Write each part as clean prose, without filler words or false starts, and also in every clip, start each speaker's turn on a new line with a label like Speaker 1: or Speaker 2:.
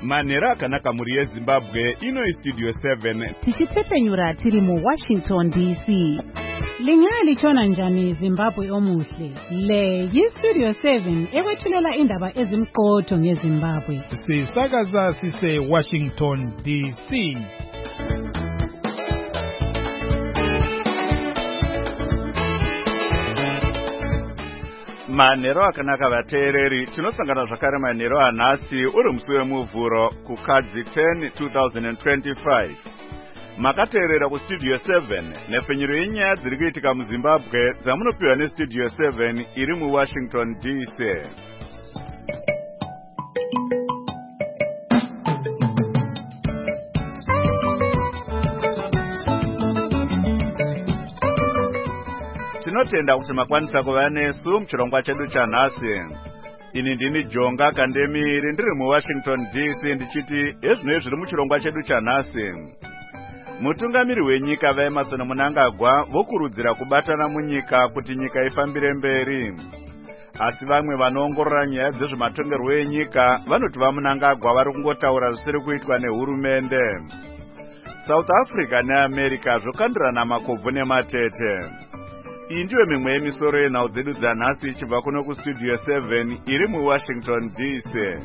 Speaker 1: Manhero akanaka muri yeZimbabwe ino iStudio 7
Speaker 2: tichitepenyura tiri muWashington DC. Lingaya lichona njani Zimbabwe omuhle? Le yiStudio 7 ekwethulela indaba ezimqotho ngeZimbabwe.
Speaker 3: Sisakaza sise Washington DC.
Speaker 1: Manhero akanaka vateereri, tinosangana zvakare manhero anhasi uri musi wemuvhuro kukadzi 10 2025. Makateerera kuStudio 7 nepfenyuro yenyaya dziri kuitika muZimbabwe dzamunopiwa neStudio 7 iri muWashington DC. Tinotenda kuti makwanisa kuva nesu muchirongwa chedu chanhasi. Ini ndini Jonga Kandemiri ndiri muWashington DC ndichiti ezvinoi zviri muchirongwa chedu chanhasi. Mutungamiri wenyika vaEmmerson Mnangagwa vokurudzira kubatana munyika kuti nyika ifambire mberi. Asi vamwe vanoongorora nyaya dzezvematongerwo enyika vanoti vaMnangagwa vari kungotaura zvisiri kuitwa nehurumende. South Africa neAmerica zvokandirana makobvu nematete. Iyi ndiyo mimwe yemisoro yenhau dzedu dzanhasi ichibva kuno kuStudio 7 iri muWashington DC.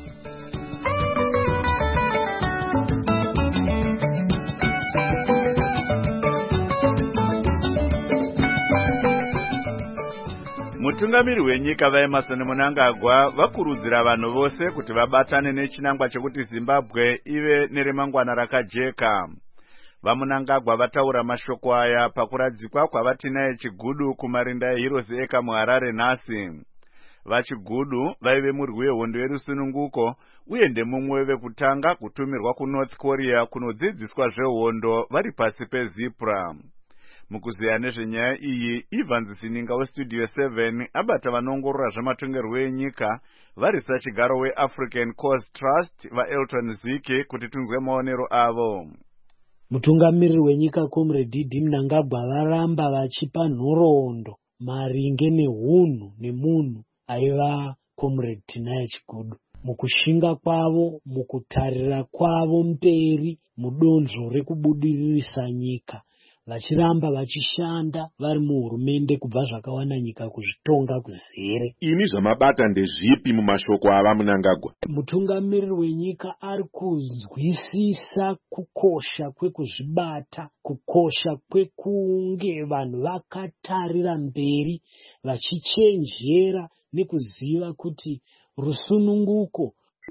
Speaker 1: Mutungamiri wenyika vaEmmerson Mnangagwa vakurudzira vanhu vose kuti vabatane nechinangwa chekuti Zimbabwe ive neremangwana rakajeka. VaMnangagwa vataura mashoko aya pakuradzikwa kwavatina eChigudu kumarinda eHeroes Acre muHarare nhasi. VaChigudu vaive murwi wehondo yerusununguko uye ndemumwe vekutanga kutumirwa kuNorth Korea kunodzidziswa zvehondo vari pasi peZipra. Mukuzeya nezvenyaya iyi, Evans Sininga weStudio 7 abata vanoongorora zvematongerwo enyika vari sachigaro weAfrican Coast Trust vaElton Ziki kuti tinzwe maonero avo.
Speaker 4: Mutungamiriri wenyika Comrade D. Mnangagwa varamba vachipa nhoroondo maringe nehunhu nemunhu aiva Comrade Tinai Chigudu. Mukushinga kwavo, mukutarira kwavo mberi mudonzvo rekubudiririsa nyika, vachiramba vachishanda vari muhurumende kubva zvakawana nyika kuzvitonga kuzere.
Speaker 5: Ini zvamabata ndezvipi mumashoko ava Mnangagwa?
Speaker 4: Mutungamiriri wenyika ari kuzwisisa kukosha kwekuzvibata, kukosha kwekunge vanhu vakatarira mberi vachichenjera nekuziva kuti rusununguko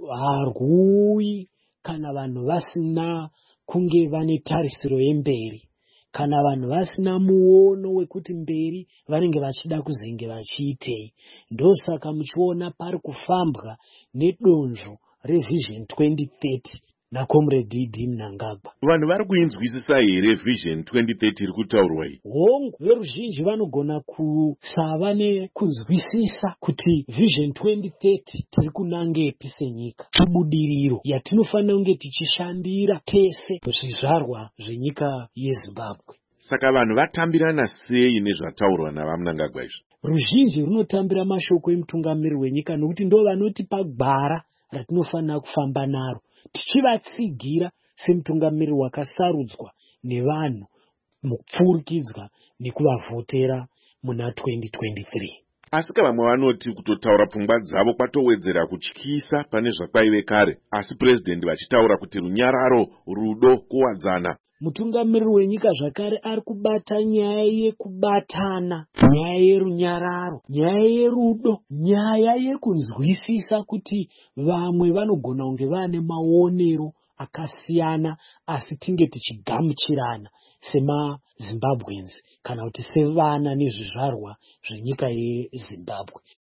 Speaker 4: harwuyi kana vanhu vasina kunge vane tarisiro yemberi, kana vanhu vasina muono wekuti mberi vanenge vachida kuzenge vachiitei. Ndosaka muchiona pari kufambwa nedonzvo reVision 2030 naComrade D. Mnangagwa.
Speaker 5: Vanhu vari kuinzwisisa here Vision 2030 iri kutaurwa iyi?
Speaker 4: Hongu, veruzhinji vanogona kusava nekuzwisisa kuti Vision 2030 tiri kunangepi senyika. Chibudiriro yatinofanira kunge tichishandira tese zvizvarwa zvenyika yeZimbabwe.
Speaker 5: Saka vanhu vatambirana sei nezvataurwa navaMnangagwa izvi?
Speaker 4: Ruzhinji runotambira mashoko emutungamiriri wenyika nokuti ndo vanotipa gwara ratinofanira kufamba naro, tichivatsigira semutungamiriri wakasarudzwa nevanhu mukupfurikidzwa nekuvavhotera muna 2023.
Speaker 5: Asi vamwe vanoti kutotaura pfungwa dzavo kwatowedzera kutyisa pane zvakwaive kare, asi purezidendi vachitaura kuti runyararo, rudo, kuwadzana.
Speaker 4: Mutungamiriri wenyika zvakare ari kubata nyaya yekubatana, nyaya yerunyararo, nyaya yerudo, nyaya yekunzwisisa kuti vamwe vanogona kunge vane maonero akasiyana asi tinge tichigamuchirana semaZimbabweans kana kuti sevana nezvizvarwa zvenyika yeZimbabwe.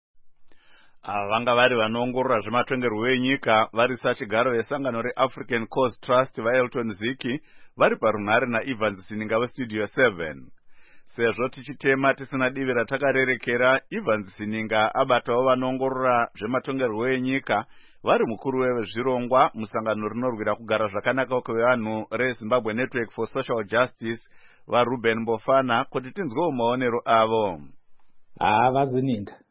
Speaker 1: Vanga vari vanoongorora zvematongerwo enyika vari sachigaro vesangano reAfrican Coast Trust vaElton Ziki vari parunhare naEvans Sininga weStudio 7. Sezvo tichitema tisina divi ratakarerekera, Evans Sininga abatawo vanoongorora zvematongerwo enyika vari mukuru wezvirongwa musangano rinorwira kugara zvakanaka kwevanhu reZimbabwe Network for Social Justice vaRuben Mbofana kuti tinzwewo maonero avo.
Speaker 6: Vazininga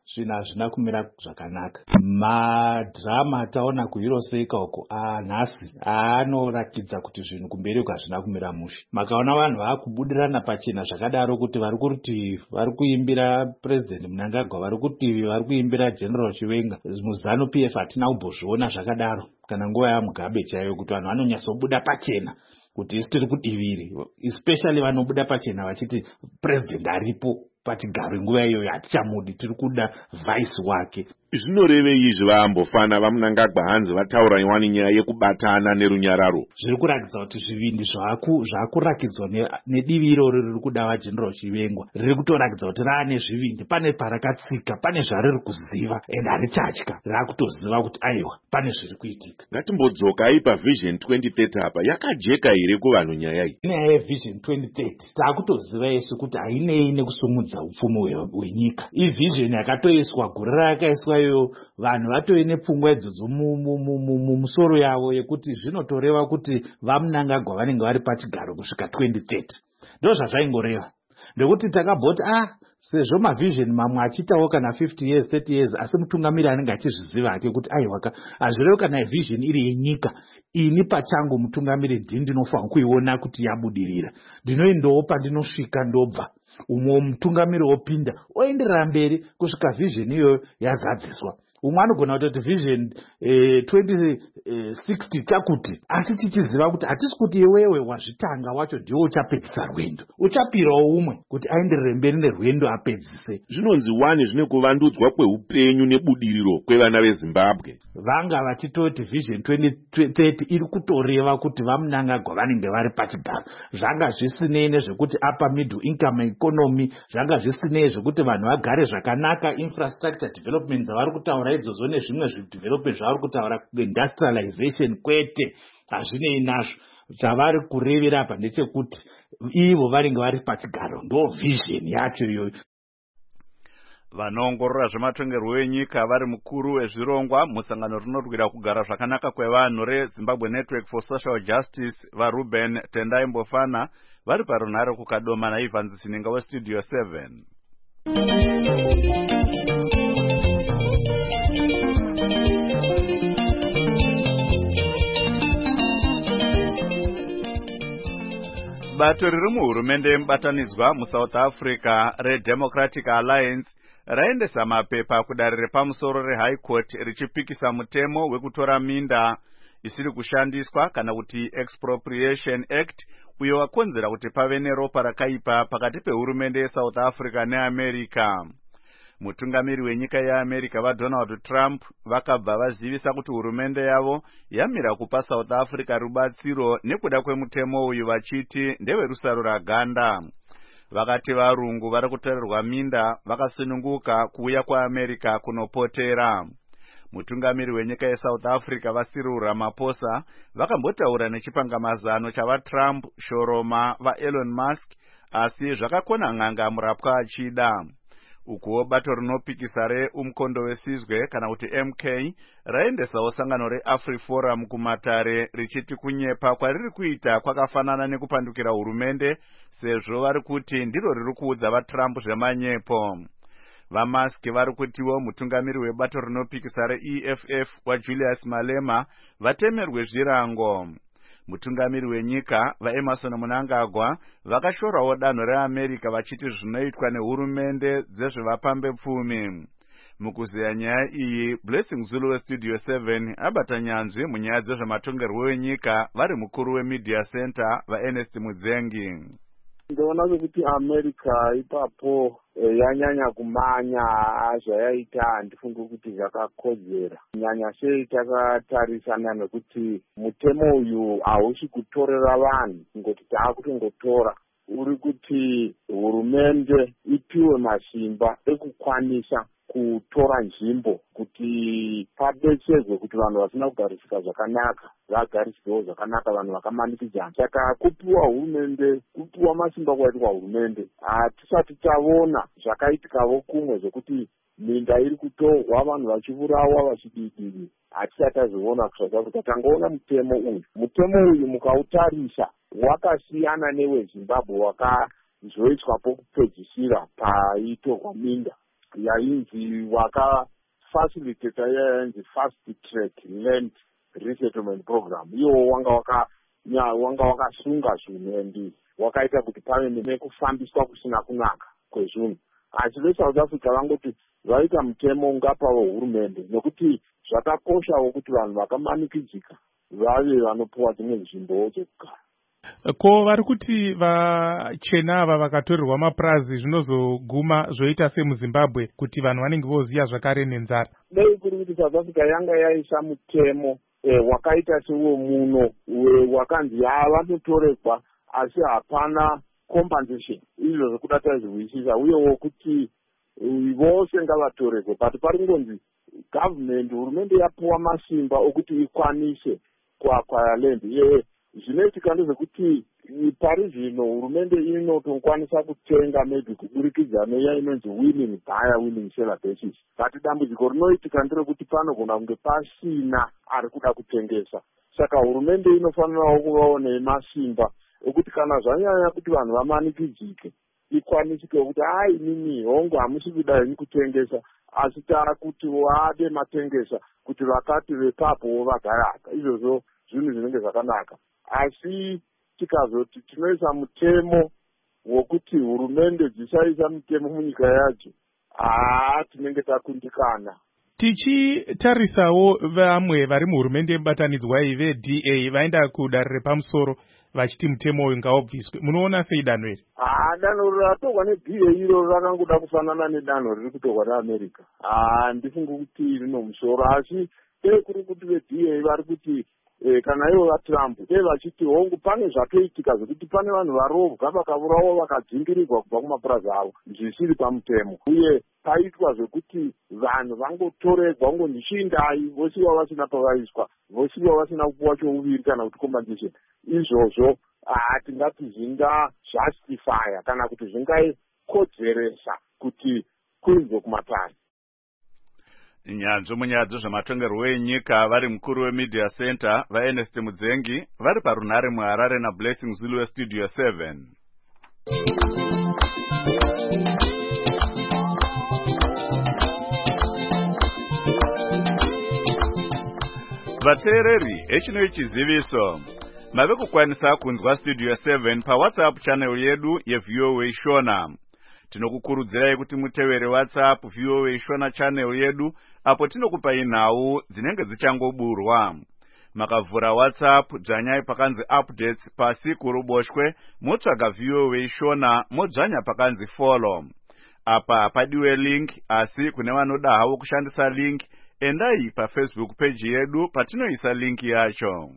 Speaker 6: zvinhu hazvina kumira zvakanaka. Madhirama ataona kuEuroseika uko nhasi anoratidza kuti zvinhu kumberi uko hazvina kumira mushe. Makaona vanhu vaakubudirana pachena zvakadaro kuti vari kurutivi vari kuimbira President Mnangagwa, vari kurutivi vari kuimbira General Chiwenga. MuZanu PF hatina kumbozviona zvakadaro kana nguva yaMugabe chaiyo, kuti vanhu vanonyatsobuda pachena kuti isi tiri kudiviri, especially vanobuda pachena vachiti president aripo pachigaro nguva iyoyo hatichamudi, tiri kuda vice wake.
Speaker 5: Zvinorevei izvi vaambofana vaMnangagwa hanzi vataura iwani nyaya yekubatana nerunyararo?
Speaker 6: Zviri kuratidza kuti zvivindi zvakurakidzwa nedivi iroro riri kuda vaGeneral Chivengwa riri kutoratidza kuti raane zvivindi, pane parakatsika, pane zvariri kuziva ende harichatya, raakutoziva kuti aiwa pane zviri kuitika.
Speaker 5: Ngatimbodzokai paVision 2030 apa, yakajeka here kuvanhu nyaya iyi?
Speaker 6: Nyaya yeVision 2030 taakutoziva isu kuti hainei nekusumudza upfumi hwenyika. Ivision yakatoiswa, gore rakaiswa iyo, vanhu vatoi nepfungwa idzodzo mumusoro yavo yekuti zvinotoreva kuti vaMnangagwa vanenge vari pachigaro kusvika 2030. Ndo zvazvaingoreva, ndekuti takabhoti sezvo mavision mamwe achitawo kana 50 years 30 years, asi mutungamiri anenge achizviziva hake kuti aiwaka hazvirevo kana vision iri yenyika, ini pachangu mutungamiri ndinofanira kuiona kuti yabudirira, ndinoendawo pandinosvika ndobva, umwe mutungamiri wopinda oenderera mberi kusvika vision iyoyo yazadziswa. Umwe anogona kutoti vision 2060 chakuti, asi tichiziva kuti hatisi kuti iwewe wazvitanga wacho ndiwo uchapedzisa rwendo, uchapirawo umwe kuti aenderere mberi nerwendo apedzise.
Speaker 5: Zvinonzi wani zvine kuvandudzwa kweupenyu nebudiriro kwevana veZimbabwe.
Speaker 6: Vanga vachitoti vision 2030 iri kutoreva kuti vaMnangagwa vanenge vari pachigaro, zvanga zvisinei nezvekuti apa middle income economy, zvanga zvisinei zvekuti vanhu vagare zvakanaka, infrastructure development dzavari kutaura idzodzo nezvimwe zvidevelopment zvavari kutaura, industrialization kwete, hazvinei nazvo. Chavari kurevera apa ndechekuti ivo vanenge vari pachigaro, ndo vision yacho iyoyo.
Speaker 1: Vanoongorora zvematongerwo enyika vari mukuru wezvirongwa musangano rinorwira kugara zvakanaka kwevanhu reZimbabwe Network for Social Justice, vaRuben Tendai Mbofana, vari parunhare kukadoma naIvan Sininga weStudio 7. Bato riri muhurumende yemubatanidzwa muSouth Africa reDemocratic Alliance raendesa mapepa kudare repamusoro reHigh Court richipikisa mutemo wekutora minda isiri kushandiswa kana kuti Expropriation Act, uyo wakonzera kuti pave neropa rakaipa pakati pehurumende yeSouth Africa neAmerica. Mutungamiri wenyika yeAmerica vaDonald Trump vakabva vazivisa kuti hurumende yavo yamira kupa South Africa rubatsiro nekuda kwemutemo uyu vachiti ndewerusaro raganda. Vakati varungu vari kutorerwa minda vakasununguka kuuya kwaAmerica kunopotera. Mutungamiri wenyika yeSouth Africa vaCyril Ramaphosa vakambotaura nechipangamazano chavaTrump shoroma vaElon Musk, asi zvakakona n'anga murapwa achida. Ukuwo bato rinopikisa reumkondo wesizwe kana kuti MK raendesawo sangano reAfriforum kumatare richiti kunyepa kwariri kuita kwakafanana nekupandukira hurumende, sezvo vari kuti ndiro riri kuudza vaTrump zvemanyepo. VaMusk vari kutiwo mutungamiri webato rinopikisa reEFF waJulius Malema vatemerwe zvirango. Mutungamiri wenyika vaEmerson Mnangagwa vakashorawo danho reAmerica vachiti zvinoitwa nehurumende dzezvevapambe pfumi. Mukuziya nyaya iyi, Blessing Zulu weStudio 7 abata nyanzvi munyaya dzezvematongerwo enyika vari mukuru weMedia Center vaErnest Mudzengi.
Speaker 7: Ndoona kuti America ipapo yanyanya kumanya zvayaita, handifungi kuti zvakakodzera, nyanya sei takatarisana nekuti mutemo uyu hausi kutorera vanhu ngoti taakutongotora, uri kuti hurumende ipiwe masimba ekukwanisa kutora nzvimbo kuti padetserwe kuti vanhu vasina kugarisika zvakanaka vagarisikewo zvakanaka, vanhu vakamanikidzana. Saka kupiwa hurumende, kupiwa masimba kwaitwa hurumende, hatisati taona zvakaitikawo kumwe zvokuti minda iri kutorwa vanhu vachivurawa vachididiri, hatisati tazoona kuSouth Africa. Tangoona mutemo uyu mukautarisa wakasiyana neweZimbabwe wakazoiswa pokupedzisira paitorwa minda. yainzi wakafacilitata yainzi fast track land resettlement program. Iwo wanga wakasunga zvinhu and wakaita kuti pave nekufambiswa kusina kunaka kwezvinhu. Asi veSouth Africa vangoti vaita mutemo ungapa wehurumende, nekuti zvakakoshawo kuti vanhu vakamanikidzika vave vanopuwa dzimwe nzvimbo dzekugara.
Speaker 3: Ko vari kuti vachena ava vakatorerwa mapurazi zvinozoguma zvoita semuZimbabwe kuti vanhu vanenge voziya zvakare nenzara?
Speaker 7: Dei kuri kuti South Africa yanga yaisa mutemo wakaita sewo muno wakanzi vanotoregwa asi hapana compensation. Izvo zvekuda taizvizwisisa, uyewo kuti vose ngavatoregwe, but pari kungonzi government, hurumende yapuwa masimba okuti ikwanise kuakwaya land. Zvinoitika ndezvekuti pari zvino hurumende inotokwanisa kutenga maybe kuburikidza neya inonzi winning buyer winning seller basis, but dambudziko rinoitika nderekuti panogona kunge pasina ari kuda kutengesa. Saka hurumende inofanirawo kuvawo nemasimba okuti kana zvanyanya kuti vanhu vamanikidzike ikwanisike kuti nini hongu hamusi kuda henyu kutengesa, asi tara kuti wade matengesa kuti vakati vepapo vagara apa. Izvozvo zvinhu zvinenge zvakanaka. Asi tikazoti tinoisa mutemo wokuti hurumende dzisaisa mutemo munyika yacho, tinenge takundikana.
Speaker 3: Tichitarisawo vamwe vari muhurumende yemubatanidzwa iyi veDA vaenda kudanho repamusoro vachiti mutemo uyu ngaubviswe. Munoona sei danho iri?
Speaker 7: Danho ratorwa neDA iro rakangoda kufanana nedanho riri kutorwa neAmerica. Ndifunga kuti rino musoro, asi dei kuri kuti veDA vari kuti kana ivo vaTrump dei vachiti hongu pane zvatoitika zvokuti pane vanhu varovwa vakavurawo vakadzingirirwa kubva kumapurazi avo zvisiri pamutemo, uye paitwa zvekuti vanhu vangotoregwa ngondichindai vosiva vasina pavaiswa, vosiva vasina kupuwa chouviri kana kuti compensation. Izvozvo tingati zvingajustifya kana kuti zvingakodzeresa kuti kuinzwe kumatare.
Speaker 1: Nyanzvi munyaya dzezvematongerwo enyika vari mukuru weMedia Center vaErnest Mudzengi vari parunhare muHarare naBlessing Zulu weStudio 7. Vateereri, echino chiziviso mave kukwanisa kunzwa Studio 7 paWhatsApp channel yedu yeVOA Shona. Tinokukurudzirai kuti mutevere WhatsApp VOA Shona channel yedu apo tinokupai nhau dzinenge dzichangoburwa. Makavhura WhatsApp dzvanyai pakanzi updates pasi kuruboshwe, motsvaga VOA Shona modzvanya pakanzi follow. Apa hapadiwe link, asi kune vanoda havo kushandisa link, endai paFacebook page yedu patinoisa link yacho.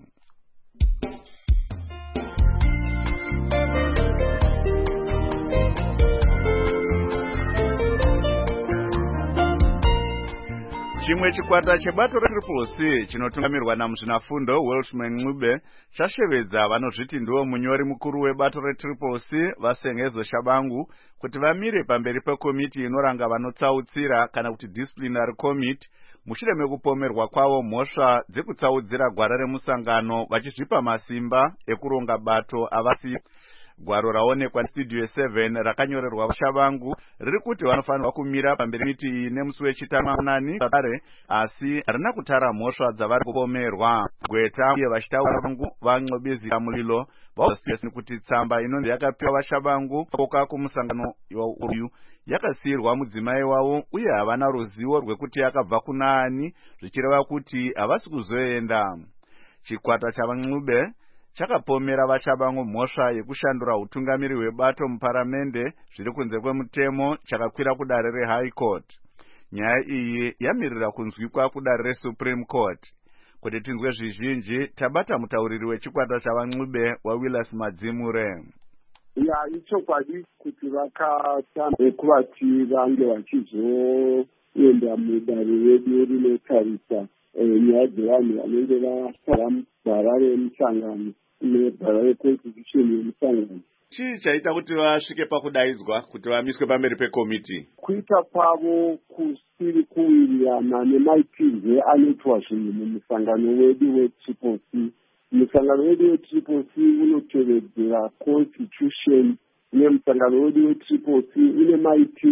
Speaker 1: Chimwe chikwata chebato reCCC chinotungamirwa namuzvinafundo Welshman Ncube chashevedza vanozviti ndiwo munyori mukuru webato reCCC vaSengezo Shabangu kuti vamire pamberi pekomiti inoranga vanotsautsira kana kuti disciplinary committee mushure mekupomerwa kwavo mhosva dzekutsaudzira gwara remusangano vachizvipa masimba ekuronga bato avasi. Gwaro raonekwa Studio 7 rakanyorerwa Shabangu riri kuti vanofanirwa kumira pamberi komiti iyi nemusi wechitanhatu zvakare, asi harina kutara mhosva dzavari kupomerwa. Gweta uye vachitaura vangu vaNcobezira mulilo vauzosiyasi kuti tsamba inonzi yakapiwa vaShabangu koka kumusangano uyu yakasiyirwa mudzimai wavo uye havana ruzivo rwekuti yakabva kuna ani, zvichireva kuti havasi kuzoenda. Chikwata chavaNcube chakapomera vaShabangu mhosva yekushandura utungamiri hwebato muparamende zviri kunze kwemutemo chakakwira kudare reHigh Court. Nyaya iyi yamirira kunzwikwa kudare reSupreme Court. Kuti tinzwe zvizhinji, tabata mutauriri wechikwata chavaNcube waWillis Madzimure.
Speaker 7: Ichokwadi kuti vakatambe kuvati vange vachizoenda mudare redu rinotarisa nyaya dzevanhu vanenge vasara mugwara remusangano negwara reconstitution yemusangano.
Speaker 1: Chii chaita kuti vasvike pakudaidzwa kuti vamiswe pamberi pekomiti?
Speaker 7: Kuita kwavo kusiri kuwirirana nemaitirwe anoitwa zvinhu mumusangano wedu weCCC. Musangano wedu weCCC unotevedzera constitution, nemusangano wedu weCCC une maitire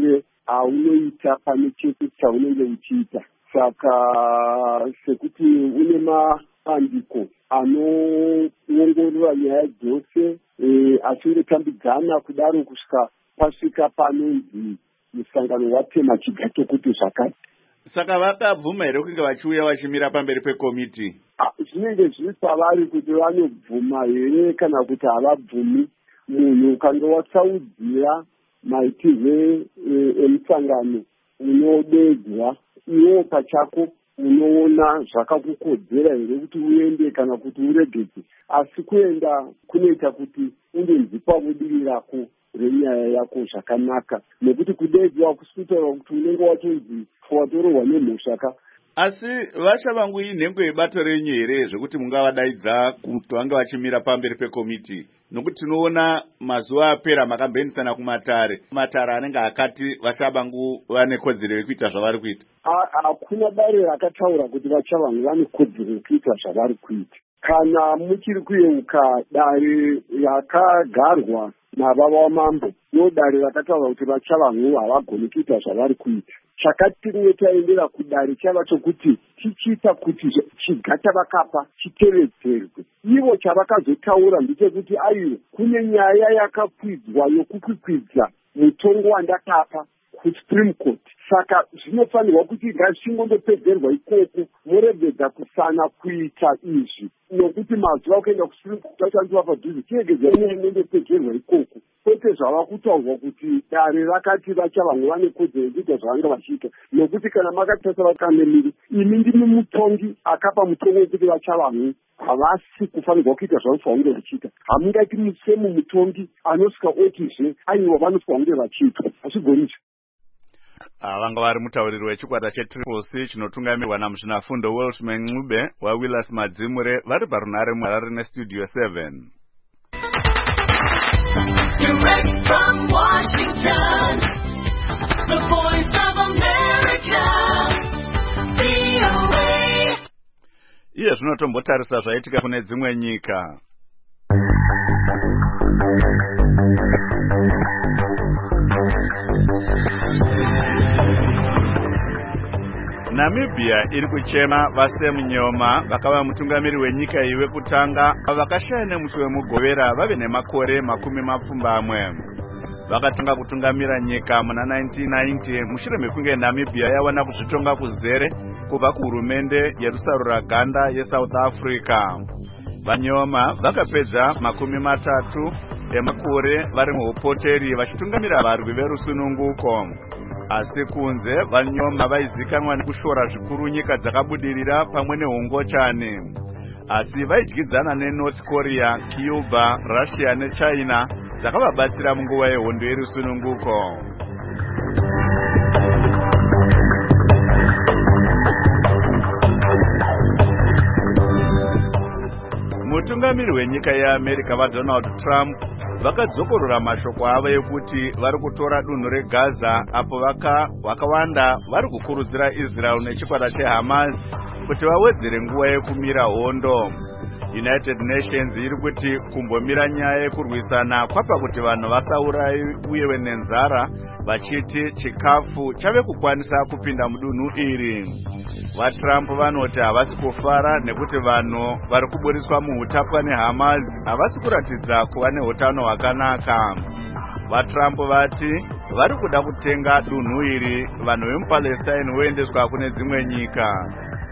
Speaker 7: aunoita pane chese chaunenge uchiita. Saka sekuti une mabandiko anoongorora nyaya dzose achingotambidzana kudaro kusvika pasvika panonzi musangano watema chigato kuti zvakati.
Speaker 1: Saka vakabvuma here kunge vachiuya vachimira pamberi pekomiti?
Speaker 7: Zvinenge zviri pavari kuti vanobvuma here kana kuti havabvumi. Munhu ukanga watsaudzira maitirwe emusangano unodedzwa, iwo pachako unoona zvakakukodzera here kuti uende kana kuti uregedze. Asi kuenda kunoita kuti unonzi pabudiri rako renyaya yako zvakanaka, nekuti kudedzwa kusitaura kuti unenge watonzi watororwa nemhoshaka.
Speaker 1: Asi vachava nhengo yebato renyu here zvekuti mungavadaidza kuti vange vachimira pamberi pekomiti? Nokuti tinoona mazuva apera makamboendesana kumatare anenge akati vachavangu vane kodzero yekuita zvavari kuita.
Speaker 7: Hakuna dare rakataura kuti vachavangu vane kodzero yekuita zvavari kuita. Kana muchiri kuyeuka dare rakagarwa nababa vamambo, ndodare rakataura kuti vachavangu havagoni kuita zvavari kuita. Chakatinge taendera kudare chava chokuti tichiita kuti chigata vakapa chitevedzerwe. Ivo chavakazotaura ndechekuti aiwa kune nyaya yakakwidzwa yokukwikwidza mutongo wandakapa kuSupreme Court. Saka zvinofanirwa kuti ngazvingondopedzerwa ikoko, moregedza kusana kuita izvi. Nokuti mazuva kuenda kuSupreme Court achanziwa padhuze, chiregedza inondopedzerwa ikoko. Kwete zvava kutaurwa kuti dare rakati vachavangu vane kodzero yekuita zvavanga vachiita. Nokuti kana makatasa vakamemiri, imi ndimi mutongi akapa mutongo wekuti vachavangu havasi kufanirwa kuita zvavanofanirwa kunge vachiita. Hamungati musemu mutongi anosvika otizve aiwa vanofanirwa kunge vachiita. Hazvigoni.
Speaker 1: Vanga vari mutauriri wechikwata cheTriple C chinotungamirwa namuzvinafundo Welshman Ncube waWillis Madzimure vari parunare muHarare neStudio 7.
Speaker 8: Direct from Washington, the Voice of America, VOA.
Speaker 1: Iye zvinotombotarisa zvaitika kune dzimwe nyika. Namibia iri kuchema vasemunyoma vakava mutungamiri wenyika iyi wekutanga vakashaya nemusi wemugovera vave nemakore 20. Vakatanga kutungamira nyika muna 1990 mushure mekunge Namibia yawana kuzvitonga kuzere kubva kuhurumende yerusarura ganda yeSouth Africa. Vanyoma vakapedza 30 emakore vari muupoteri vachitungamira varwi verusununguko. Asi kunze vanyoma vaizikanwa nekushora zvikuru nyika dzakabudirira pamwe nehungochani. Asi vaidyidzana neNorth Korea, Cuba, Russia neChina dzakavabatsira munguva yehondo yerusununguko. Mutungamiri wenyika yeAmerica vaDonald Trump vakadzokorora mashoko avo ekuti vari kutora dunhu reGaza apo vakawanda vari kukurudzira Israel nechikwata cheHamas kuti vawedzere nguva yekumira hondo. United Nations iri kuti kumbomira nyaya yekurwisana kwapa kuti vanhu vasaurayiwe nenzara vachiti chikafu chave kukwanisa kupinda mudunhu iri. VaTrump vanoti havasi kufara nekuti vanhu vari kuburiswa muhutapwa neHamas havasi kuratidza kuva nehutano hwakanaka. VaTrump vati vari kuda kutenga dunhu iri vanhu vemuPalestine voendeswa kune dzimwe nyika.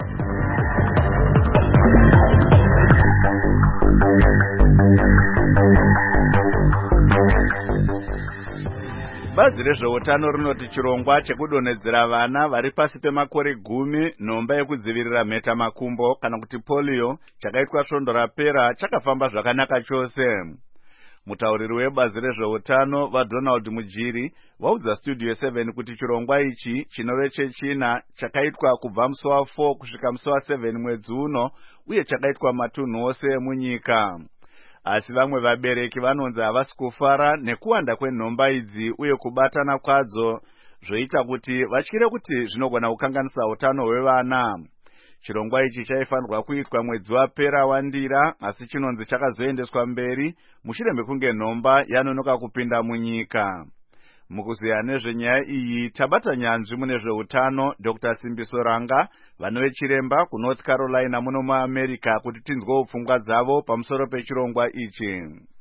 Speaker 1: Bazi rezveutano rinoti chirongwa chekudonhedzera vana vari pasi pemakore 10 nhomba yekudzivirira mhetamakumbo kana kuti polio chakaitwa svondo rapera chakafamba zvakanaka chose. Mutauriri webazi rezveutano vaDonald Mujiri vaudza Studio 7 kuti chirongwa ichi chinove chechina chakaitwa kubva musi wa4 kusvika musi wa7 mwedzi uno uye chakaitwa matunhu ose emunyika. Asi vamwe vabereki vanonzi havasi kufara nekuwanda kwenhomba idzi uye kubatana kwadzo zvoita kuti vatyire kuti zvinogona kukanganisa utano hwevana. Chirongwa ichi chaifanirwa kuitwa mwedzi wapera wandira asi chinonzi chakazoendeswa mberi mushure mekunge nhomba yanonoka kupinda munyika. Mukuziya nezvenyaya iyi tabata nyanzvi mune zveutano Dr. Simbiso Ranga vanove chiremba kuNorth Carolina muno muAmerica kuti tinzwewo pfungwa dzavo pamusoro pechirongwa ichi.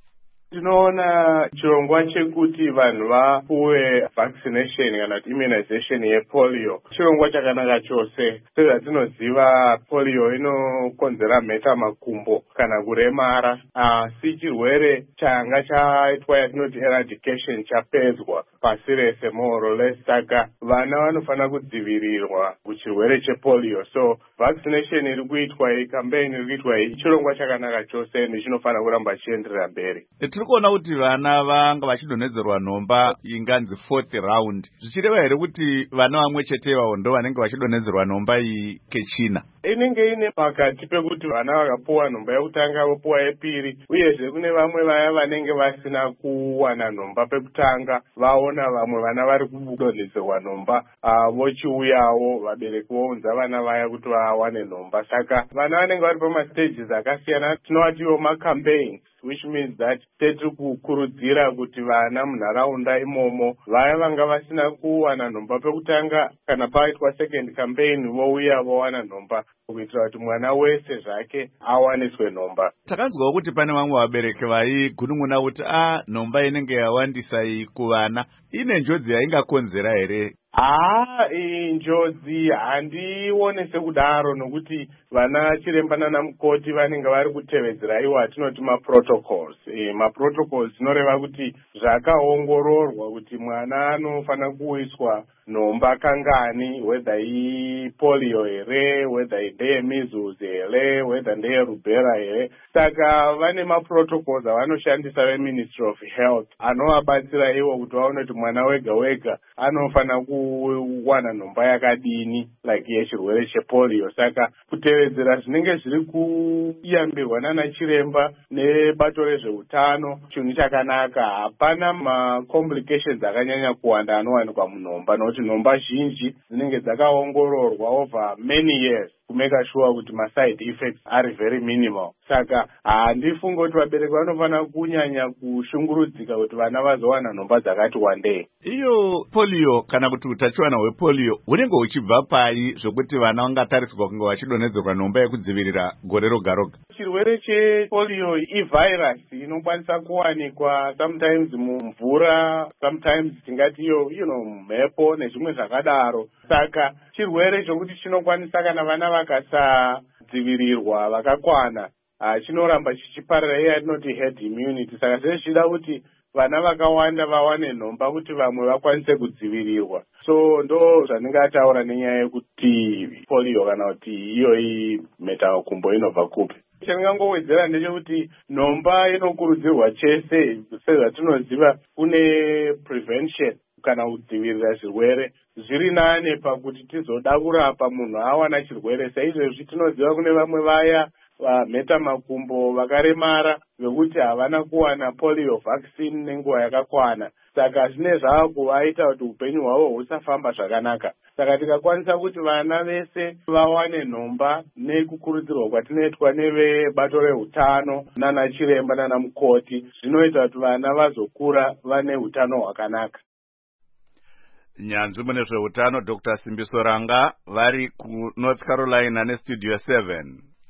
Speaker 9: Tinoona chirongwa chekuti vanhu vapuwe vaccination kana kuti immunization yepolio chirongwa chakanaka chose. Sezvatinoziva polio inokonzera mheta makumbo kana kuremara, asi chirwere changa chaitwa yatinoti eradication chapedzwa pasi rese more or less. Saka vana vanofana kudzivirirwa kuchirwere chepolio. So vaccination iri kuitwa iyi, campaign iri kuitwa iyi, chirongwa chakanaka chose nechinofana kuramba chienderera mberi.
Speaker 1: Tirikuona kuti vana vanga vachidonhedzerwa nhomba inganzi 4th round. Zvichireva here kuti vana vamwe chetevawo ndo vanenge vachidonhedzerwa nhomba iyi kechina?
Speaker 9: Inenge ine pakati pekuti vana vakapuwa nhomba yekutanga vopuwa yepiri, uyezve kune vamwe vaya vanenge vasina kuwana nhomba pekutanga vaona vamwe vana vari kudonhedzerwa nhomba, vochiuyawo vabereki vounza vana vaya kuti vawane nhomba. Saka vana vanenge vari pamastages akasiyana, tinovatiwo macampaigns, which means that tiri kukurudzira kuti vana munharaunda imomo vaya vanga vasina kuwana nhomba pekutanga kana paitwa second campaign vouya vowana nhomba kuitira kuti mwana wese zvake awaniswe nhomba.
Speaker 1: Takanzwawo kuti pane vamwe vabereki vaigunun'una kuti nhomba inenge yawandisa iyi kuvana ine njodzi yaingakonzera here?
Speaker 9: Njodzi handione sekudaro, nokuti vana chiremba nana mukoti vanenge vari kutevedzera iwo atinoti maprotocols. Maprotocols inoreva kuti zvakaongororwa kuti mwana anofana kuiswa nhomba kangani, whether ipolio here, whether ndeye measles here, whether ndeye rubella here. Saka vane maprotocols avanoshandisa veMinistry of Health anovabatsira iwo kuti vaone kuti mwana wega wega anofana kuwana nhomba yakadini like yechirwere chepolio. Saka kutevedzera zvinenge zviri kuyambirwa nana chiremba nebato rezveutano chinhu chakanaka. Hapana macomplications akanyanya kuwanda anowanikwa munhomba, nokuti nhomba zhinji dzinenge dzakaongororwa over many years kumeka sure kuti maside effects are very minimal. Saka handifunga kuti vabereki vanofana kunyanya kushungurudzika kuti vana vazowana nhomba dzakati wandei.
Speaker 1: Iyo polio kana kuti utachiwana hwepolio hunenge huchibva pai zvokuti vana vangatarisirwa kunge vachidonhedzerwa nhomba yekudzivirira gore roga roga?
Speaker 9: Chirwere chepolio ivirus inokwanisa kuwanikwa sometimes mumvura, sometimes tingati iyo mhepo nezvimwe zvakadaro. Saka chirwere chokuti chinokwanisa kana vana vakasadzivirirwa vakakwana chinoramba chichiparira, iye yatinoti herd immunity. Saka zvichida kuti vana vakawanda vawane nhomba kuti vamwe vakwanise kudzivirirwa. So ndo zvandingataura nenyaya yekuti polio kana kuti iyoyi mhetamakumbo inobva kupi. Chandingangowedzera ndechekuti nhomba inokurudzirwa chese. Sezvatinoziva kune prevention kana kudzivirira zvirwere zviri nane pakuti tizoda kurapa munhu awana chirwere. Saizvozvi tinoziva kune vamwe vaya mhetamakumbo vakaremara vekuti havana kuwana polio vaccine nenguva yakakwana. Saka zvine zvavakuvaita kuti upenyu hwavo husafamba zvakanaka. Saka tikakwanisa kuti vana vese vawane nhomba nekukurudzirwa kwatinoitwa nevebato reutano nana chiremba nana mukoti, zvinoita kuti vana vazokura vane utano hwakanaka.
Speaker 1: Nyanzvi mune zveutano Dr. Simbiso Ranga vari kuNorth Carolina neStudio 7.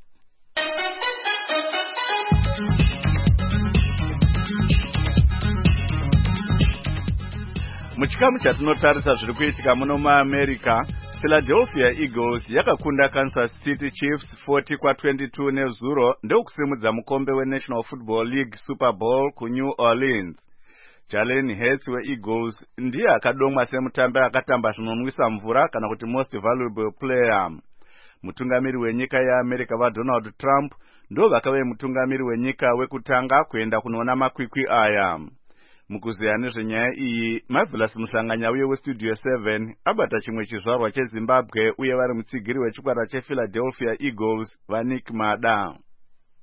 Speaker 1: Muchikamu chatinotarisa zviri kuitika muno muAmerica, Philadelphia Eagles yakakunda Kansas City Chiefs 40-22 nezuro ndokusimudza mukombe weNational Football League Super Bowl kuNew Orleans. Jalen Hurts weEagles ndiye akadomwa semutambi akatamba zvinonwisa mvura kana kuti most valuable player. Mutungamiri wenyika yeAmerica vaDonald Trump ndo vakave mutungamiri wenyika wekutanga kuenda kunoona makwikwi aya. Mukuziya nezvenyaya iyi, Marvelous Musanganya uye weStudio 7 abata chimwe chizvarwa cheZimbabwe uye vari mutsigiri wechikwata chePhiladelphia Eagles vaNick Mada.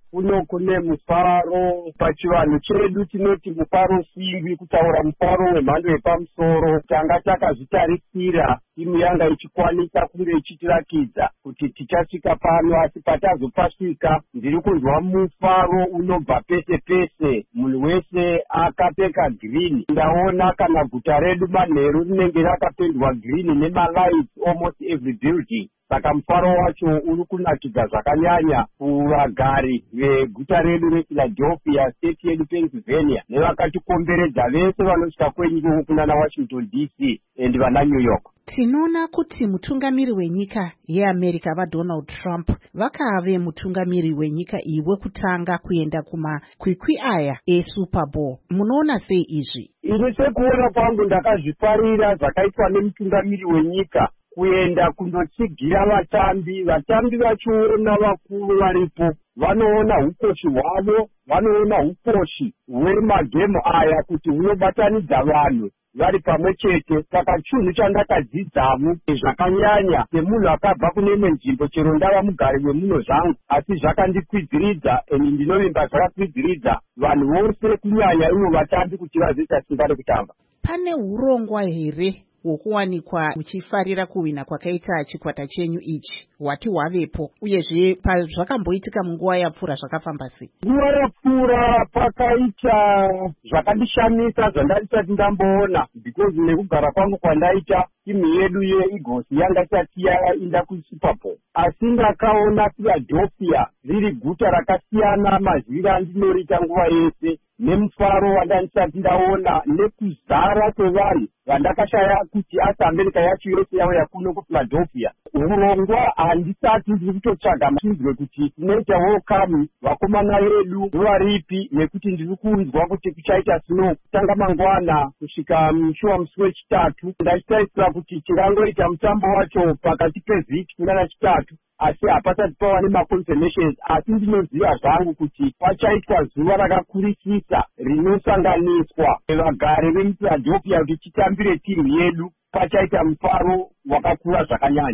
Speaker 7: kuno kune mufaro pachivanhu chedu tinoti mufaro singwi, kutaura mufaro wemhando yepamusoro. Tanga takazvitarisira timu yanga ichikwanisa kunge ichitirakidza kuti tichasvika pano, asi patazopasvika ndiri kunzwa mufaro unobva pese pese. Munhu wese akapfeka green. Ndaona kana guta redu manheru rinenge rakapendwa green nemalights almost every building. Saka mufaro wacho uri kunakidza zvakanyanya kuvagari veguta redu rePhiladelphia, state yedu Pennsylvania, nevakatikomberedza vese vanosvika kwenyika kunana Washington DC and vana New York.
Speaker 2: Tinoona kuti mutungamiri wenyika yeAmerica vaDonald Trump vakave mutungamiri wenyika iwe kutanga kuenda kumakwikwi aya eSuper Bowl. Munoona sei izvi?
Speaker 7: Ini sekuona kwangu ndakazvifarira zvakaitwa nemutungamiri wenyika kuenda kundotsigira vatambi vachiona vakuru varipo, vanoona ukoshi hwavo, vanoona ukoshi hwemagemu aya kuti hunobatanidza vanhu vari pamwe chete. Saka chinhu chandakadzidzamo zvakanyanya semunhu akabva kune imwe nzvimbo, chero ndava mugari wemuno zvangu, asi zvakandikwidziridza eni ndinovimba zvakakwidziridza vanhu vose, kunyanya ivo vatambi kuti vazoita simba rekutamba.
Speaker 2: Pane urongwa here hwokuwanikwa muchifarira kuwina kwakaita chikwata chenyu ichi hwati hwavepo, uyezve pazvakamboitika munguva yapfuura zvakafamba sei?
Speaker 7: Nguva yapfuura pakaita zvakandishamisa zvandisati ndamboona, because nekugara kwangu kwandaita timu yedu yeEagles yanga isati yaenda kuSuper Bowl, asi ndakaona Philadelphia riri guta rakasiyana maziviro andinoriita nguva yese, nemufaro wandandisati ndaona, nekuzara kwevanhu vandakashaya kuti asi America yacho yose yauya kuno kuPhiladelphia. Urongwa handisati ndiri kutotsvaga machinzwe kuti tinoita welcome vakomana vedu varipi, nekuti ndiri kunzwa kuti kuchaita snow kutanga mangwana kusvika mushuwa musi wechitatu. Ndachitarisira kuti tingangoita mutambo wacho pakati pevhiki kunana chitatu, asi hapasati pava nemaconfirmations, asi ndinoziva zvangu kuti pachaitwa zuva rakakurisisa rinosanganiswa vagari vemuPhiladelphia kuti titambire timu yedu. Pachaita mufaro wakakura zvakanyanya.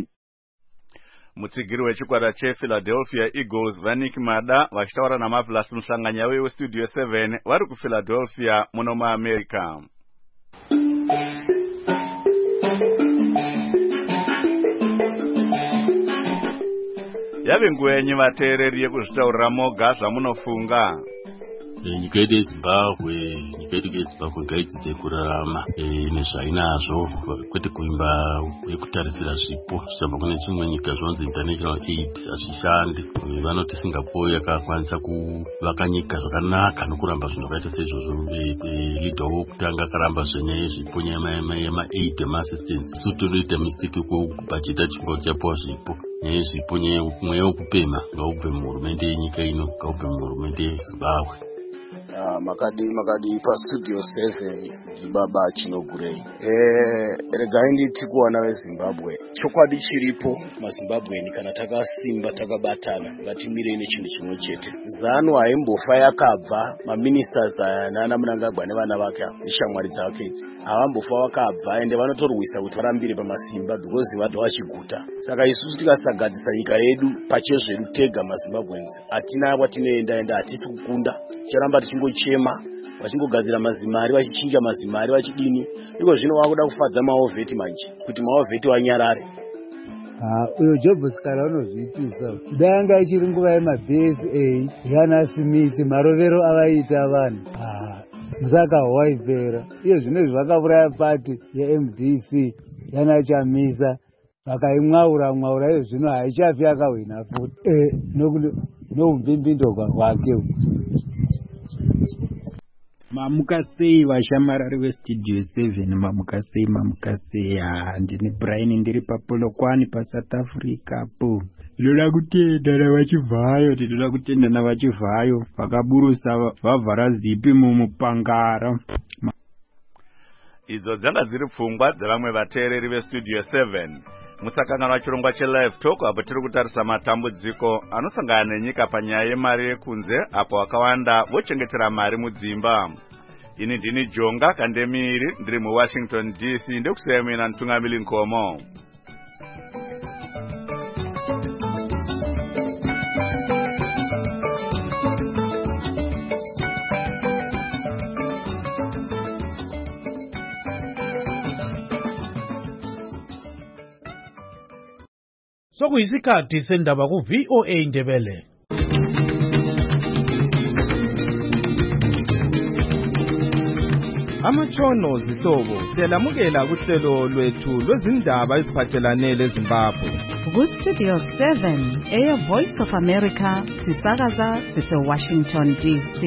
Speaker 1: Mutsigiri wechikwata chePhiladelphia Eagles Vanik Mada vachitaura naMarvelous Musanganya weStudio 7 vari kuPhiladelphia muno muAmerica. Yave nguva yenyu vateereri yekuzvitaurira moga zvamunofunga.
Speaker 10: Nyika yedu yeZimbabwe ngaidzidze kurarama nezvainazvo, kwete kuimba yekutarisira zvipo zvichabva kune chimwe nyika zvinonzi international aid hazvishandi. Vanoti Singapore yakakwanisa kuvaka nyika zvakanaka nokuramba zvinhu zvakaita seizvozvo. Leader wokutanga akaramba zvenyaya yezvipo, nyaya yema-aid ema-assistance. Isu tinoita mistake yekubhajeta chingwa chapuwa zvipo. Nyaya yezvipo, mweya wokupema ngaubve muhurumende yenyika ino, ngaubve muhurumende yeZimbabwe.
Speaker 11: Makadi paStudio 7 ndibaba Chinogurei. Regai nditi kuwana veZimbabwe, chokwadi chiripo maZimbabweni kana takasimba takabatana ngatimirei nechinhu chimwe chete. ZANU haimbofa yakabva, maministers aya nana Mnangagwa nevana vake neshamwari dzake idzi havambofa vakabva, ende vanotorwisa kuti varambire pamasimba because vadha vachiguta. Saka isusu tikasagadzisa nyika yedu pachezvedu tega maZimbabweans, hatina kwatinoenda, hatisi kukunda, ticharamba tichingochema, vachingogadzira mazimari, vachichinja mazimari, vachidini. Iko zvino wakuda kufadza maovheti manje, kuti maovheti wanyarare.
Speaker 12: Uyo Jobs Kara unozviitisa. Danga ichiri nguva yemaBSA yana Smith, marovero avaita vanhu. Musaka waipera. Iyo zvino zvakauraya pati yeMDC yana Chamisa. Vakaimwaura iyo zvino haichafi yakawina futi. Noumbimbindoka kwake.
Speaker 13: Mamuka sei vashamarari veStudio 7, mamuka sei ndini Brian ndiri paPolokwane paSouth Africa po. Tinoda kutenda navachivhayo vakaburusa vavhara zipi mumupangara.
Speaker 1: Idzo dzanga dziri pfungwa dzevamwe vateereri veStudio 7. Musakanganwa chirongwa cheLive Talk apo tiri kutarisa matambudziko anosangana nenyika panyaya yemari yekunze, apo vakawanda vochengetera mari mudzimba. Ini ndini Jonga Kandemiri ndiri muWashington DC, ndekusiyamina Ntungamili Nkomo.
Speaker 14: Sokuyisikhathi sendaba ku VOA Ndebele.
Speaker 15: Amatshono zihlobo siyalamukela kuhlelo lwethu lwezindaba eziphathelane leZimbabwe.
Speaker 16: Ku-Studio 7 Voice of America sisakaza sise-Washington DC.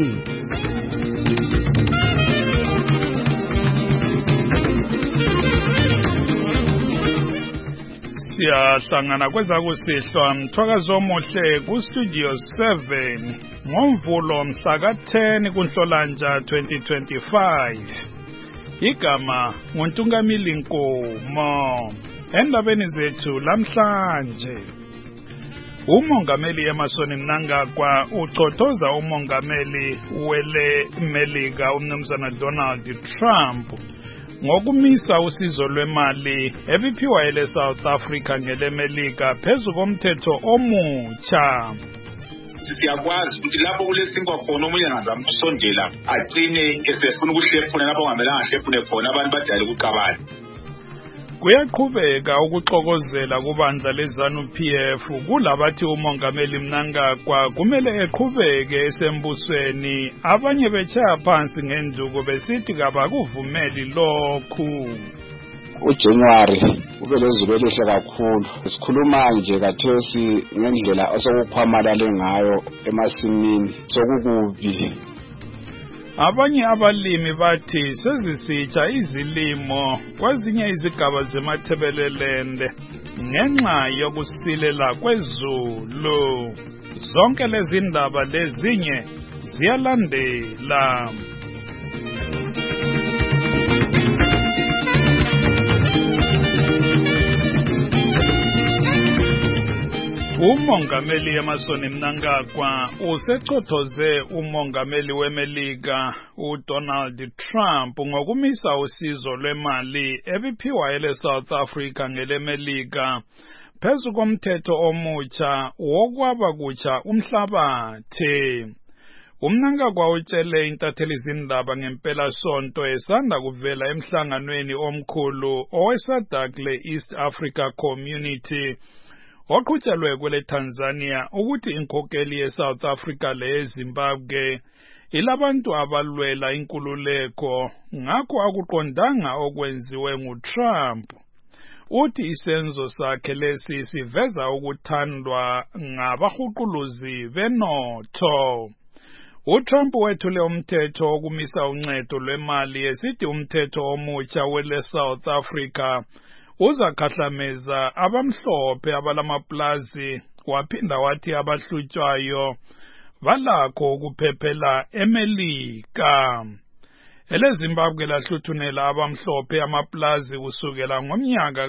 Speaker 17: Siyahlangana kwezakusihlwa mthwakazi omuhle ku-Studio 7 ngoMvulo mhla ka-10 kuNhlolanja 2025. Igama nguNtungamili Nkomo. Endabeni zethu lamhlanje, uMongameli Emmerson Mnangagwa ucothoza uMongameli wele Melika uMnumzana Donald Trump ngokumisa usizo lwemali ebiphiwa ele South Africa ngelemelika phezu komthetho omutsha.
Speaker 18: Siyakwazi ukuthi lapho kulesinkwa khona omunye angazama ukusondela agcine esefuna ukuhlephuna lapho ongamelanga hlephune khona abantu badala ukuqabana.
Speaker 17: Kuyaqhubeka ukuxokozela kubandla leZANU-PF kulabathi uMongameli Mnangagwa kumele eqhubeke esembusweni, abanye betshaya phansi ngenduku besithi kabakuvumeli lokhu.
Speaker 19: uJanuary ube lezulu elihle kakhulu. Sikhuluma nje kathesi ngendlela osokukhwamalale ngayo emasimini sokukubi.
Speaker 17: Abanye abalimi bathi sezisitsha izilimo kwezinye izigaba zemathebelelende ngenxa yokusilela kwezulu. Zonke lezi ndaba lezinye ziyalandela. uMongameli Emmerson Mnangagwa usecothoze uMongameli weMelika uDonald Trump ngokumisa usizo lwemali ebiphiwa ele South Africa ngelemelika phezu komthetho omutsha wokwaba kutsha umhlabathi. uMnangagwa utshele intatheli zindaba ngempela sonto esanda kuvela emhlanganweni omkhulu oweSADC le-East Africa Community oqhutshelwe kwele Tanzania ukuthi inkokeli yeSouth Africa leZimbabwe ilabantu abalwela inkululeko, ngakho akuqondanga okwenziwe nguTrump. Uthi isenzo sakhe lesi siveza ukuthandwa ngabahuquluzi benotho. uTrump wethule umthetho wokumisa uncedo lwemali esithi umthetho omutsha wele South Africa uzakhahlameza abamhlophe abalamaplazi, waphinda wathi abahlutshwayo balakho ukuphephela eMelika. EleZimbabwe lahluthunela abamhlophe amaplazi kusukela ngomnyaka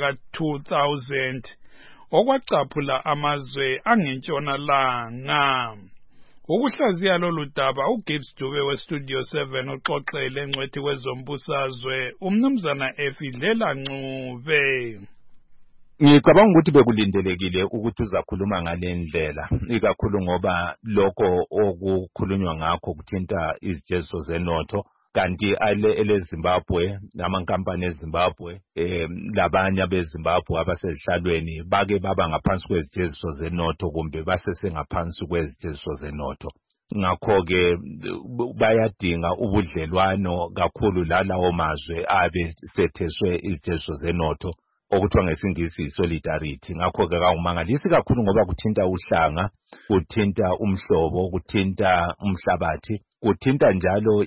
Speaker 17: ka-2000 okwacaphula amazwe angentshonalanga. Ukuhlaziya lolu daba uGibbs Dube weStudio 7 uxoxele engcwethi wezombusazwe uMnumzana Efidlela Ncube.
Speaker 20: Ngicabanga ukuthi bekulindelekile ukuthi uzakhuluma ngalendlela, ikakhulu ngoba lokho okukhulunywa ngakho kuthinta izijeziso zenotho, kanti eleZimbabwe namankampani eZimbabwe labanye beZimbabwe abasezihlalweni bake baba ngaphansi kwezijeziso zenotho kumbe basesengaphansi kwezijeziso zenotho. Ngakho-ke bayadinga ubudlelwano kakhulu lalawo mazwe abe setheswe izijeziso zenotho okuthiwa ngesingisi solidarity. Ngakho-ke kakumangalisi kakhulu ngoba kuthinta uhlanga, kuthinta umhlobo, kuthinta umhlabathi, kuthinta njalo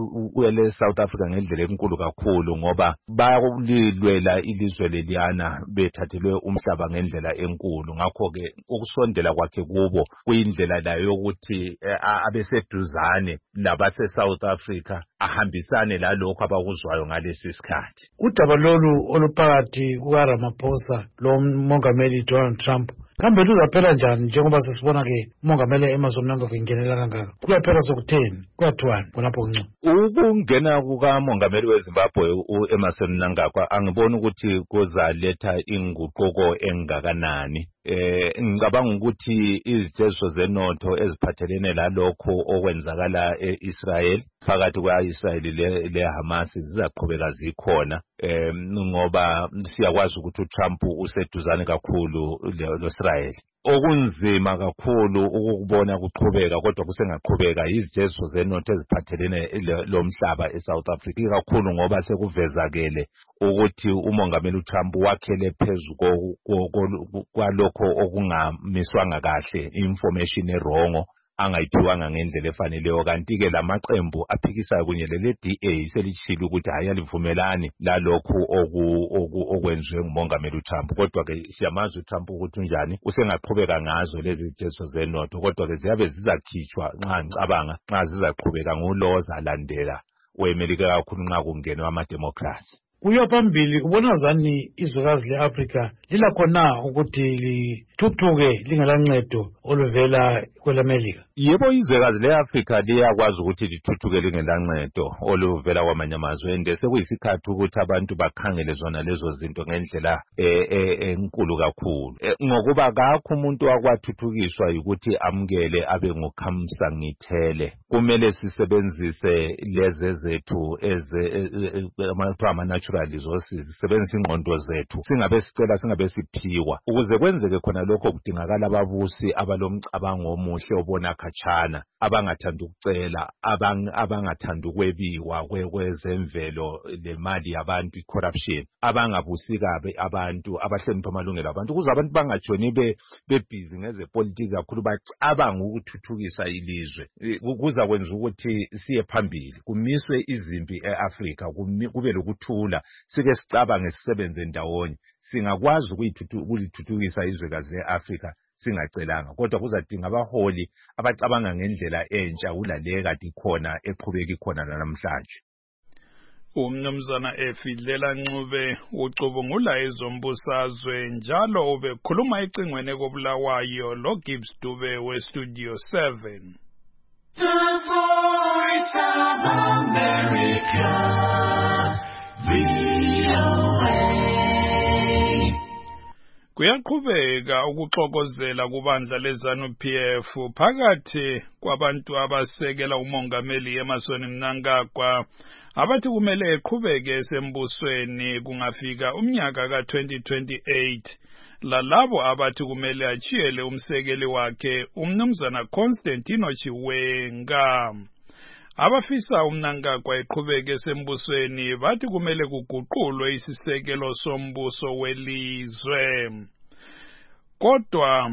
Speaker 20: uele South Africa ngendlela enkulu kakhulu ngoba bayalilwela ilizwe leliyana bethathelwe umhlaba ngendlela enkulu. Ngakho-ke ukusondela kwakhe kubo kuyindlela layo yokuthi abeseduzane labase South Africa ahambisane lalokho abakuzwayo ngalesi sikhathi.
Speaker 14: Udaba lolu oluphakathi kukaRamaphosa lo Mongameli Donald Trump kambe luzaphela njani njengoba sesibona ke uMongameli Emmerson Mnangagwa ingenela kangaka? Kuyaphela sokutheni? Kwathiwani khonapho kuncu?
Speaker 20: Ukungena kukaMongameli weZimbabwe uEmmerson Mnangagwa angiboni ukuthi kuzaletha inguquko engakanani. Ngicabanga ukuthi izijeziso zenotho eziphathelene lalokho okwenzakala e-Israel phakathi kwa-Israel le-Hamas zizaqhubeka zikhona ngoba siyakwazi ukuthi uTrump useduzane kakhulu lo-Israel. Okunzima kakhulu ukubona kuqhubeka kodwa kusengaqhubeka izijeziso zenotho eziphathelene lomhlaba eSouth Africa kakhulu ngoba sekuvezakele ukuthi umongameli uTrump wakhele phezu kwalokho okungamiswanga kahle information erongo angayithiwanga ngendlela efaneleyo kanti-ke lamaqembu aphikisayo kunye lele-DA selitshilo ukuthi hayi alivumelani lalokhu okwenziwe ngumongameli uTrump kodwa-ke siyamazi uTrump ukuthi unjani usengaqhubeka ngazo lezi zijeziso zenotho kodwa-ke ziyabe zizakhitshwa nxa ngicabanga nxa zizaqhubeka ngulowo zalandela wemelika kakhulu nxa kungenwa amademokhrasi.
Speaker 14: Kuyo phambili ubona zani izwekazi le-Afrika lilakho na ukuthi lithuthuke lingelancedo oluvela kwelamelika?
Speaker 20: Yebo, izwekazi le-Afrika liyakwazi ukuthi lithuthuke lingelancedo oluvela kwamanye amazwe ende sekuyisikhathi ukuthi abantu bakhangele zona lezo zinto ngendlela enkulu kakhulu ngokuba kakho umuntu wakwathuthukiswa ukuthi amukele abe ngukhamsa ngithele. Kumele sisebenzise leze zethu ama-natural resources, sisebenzise ingqondo zethu singabe sicela singabe siphiwa ukuze kwenzeke khona lokho kudingakala ababusi abalomcabango omuhle obona khatshana abangathanda ukucela abangathanda ukwebiwa kwezemvelo lemali yabantu i-corruption abangabusi kabe abantu abahlonipha amalungelo abantu ukuze abantu bangajoni bebhizi ngezepolitiki kakhulu bacabanga ukuthuthukisa ilizwe kuza kwenza ukuthi siye phambili kumiswe izimpi e-Afrika kube lokuthula sike sicabange sisebenze ndawonye singakwazi ukulithuthukisa izwekazi le-Afrika singacelanga kodwa kuzadinga abaholi abacabanga ngendlela entsha kulale kade ikhona eqhubeka ikhona namhlanje.
Speaker 17: Umnumzana Efidlela Ncube ucubungula ezombusazwe njalo ubekhuluma ecingweni kobulawayo lo Gibbs Dube we-Studio 7.
Speaker 8: The Voice of America, VOA.
Speaker 17: Kuyaqhubeka ukuxokozela kubandla leZANU-PF phakathi kwabantu abasekela umongameli Emmerson Mnangagwa abathi kumele eqhubeke esembusweni kungafika umnyaka ka-2028 lalabo abathi kumele achiyele umsekeli wakhe umnumzana Constantino Chiwenga. Abafisa uMnangagwa eqhubeke esembusweni bathi kumele kuguqulwe isisekelo sombuso welizwe. Kodwa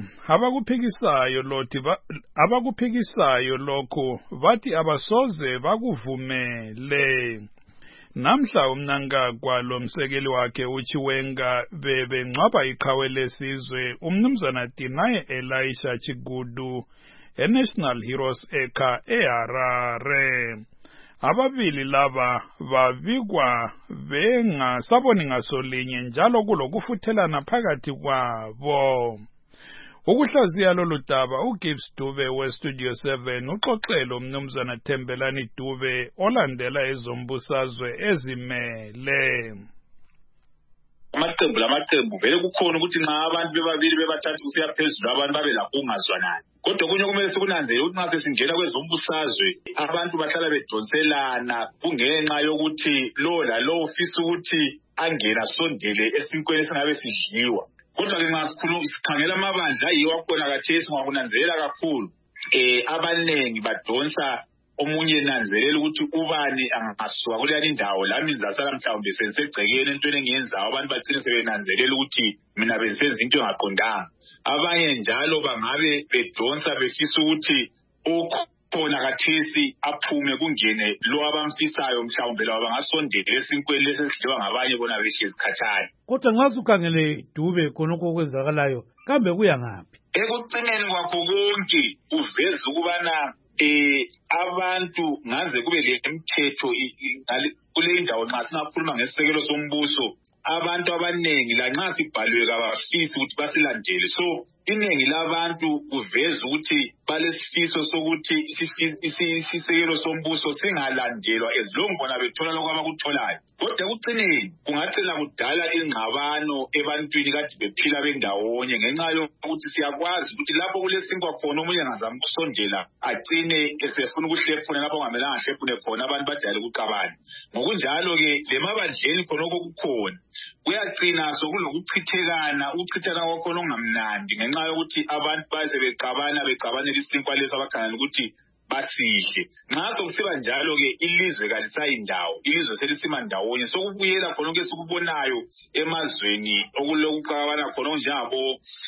Speaker 17: abakuphikisayo lokho bathi abasoze bakuvumele. Namhla uMnangagwa lomsekeli wakhe uChiwenga bebengcwaba iqhawe lesizwe umnumzana Dinaye Elisha Chigudu eNational Heroes Eka eHarare. Ababili laba babikwa bengasaboni ngasolinye njalo kulokufuthelana phakathi kwabo. Ukuhlaziya lolu daba uGibbs Dube we-Studio 7 uxoxelo umnumzana Thembelani Dube olandela ezombusazwe ezimele.
Speaker 18: Amaqembu vele kukhona ukuthi nxa abantu bebabili bebathathu kusiya phezulu abantu babe lapho ungazwanani. Kodwa kunye kumele sikunanzele ukuthi nxa sesingena kwezombusazwe abantu bahlala bedonselana kungenxa yokuthi lo lalo ufisa ukuthi angena sondele esinkweni esingabe sidliwa. Kodwa ke nxa sikhangela amabandla yiwo akhona khathesi ngakunanzelela kakhulu abanengi badonsa omunye nanzelela ukuthi ubani angasuka kuleyani indawo lami ngizasala mhlawumbe sensegcekeni entweni engiyenzayo abantu bagcine sebenanzelela ukuthi mina bengisenza into engaqondanga. Abanye njalo bangabe bedonsa befisa ukuthi khona khathesi aphume kungene lo abamfisayo mhlawumbe laba bangasondela esinkweni lesesidliwa ngabanye bona behlezi khatshana.
Speaker 14: Kodwa nxa sukhangele Dube khonokho okwenzakalayo kambe kuya ngaphi?
Speaker 18: Ekucineni kwakho konke uveza ukubana abantu ngaze kube lemithetho kule indawo nxa singakhuluma ngesisekelo sombuso abantu abanengi lanxa sibhaliwe kabafisi ukuthi basilandele. So iningi labantu kuveza ukuthi balesifiso sokuthi isisekelo sombuso singalandelwa as long bona bethola lokho abakutholayo. Kodwa ekucineni kungacina kudala ingxabano ebantwini kade bephila bendawonye ngenxa yokuthi siyakwazi ukuthi lapho kulesinkwa khona omunye angazama ukusondela agcine esefuna ukuhlephuna lapho ongamelanga ahlephune khona abantu bajayele ukuqabana. Ngokunjalo-ke lemabandleni khonokho kukhona kuyagcina sokulokuchithekana kwakhona okungamnandi ngenxa yokuthi abantu baze beqabanela isinkwa leso abakhangela ukuthi basihle. Nxa sokusiba njalo-ke ilizwe kalisayindawo, ilizwe selisima ndawonye, sokubuyela khonokho esikubonayo emazweni okulokuqabana khona okunjengabo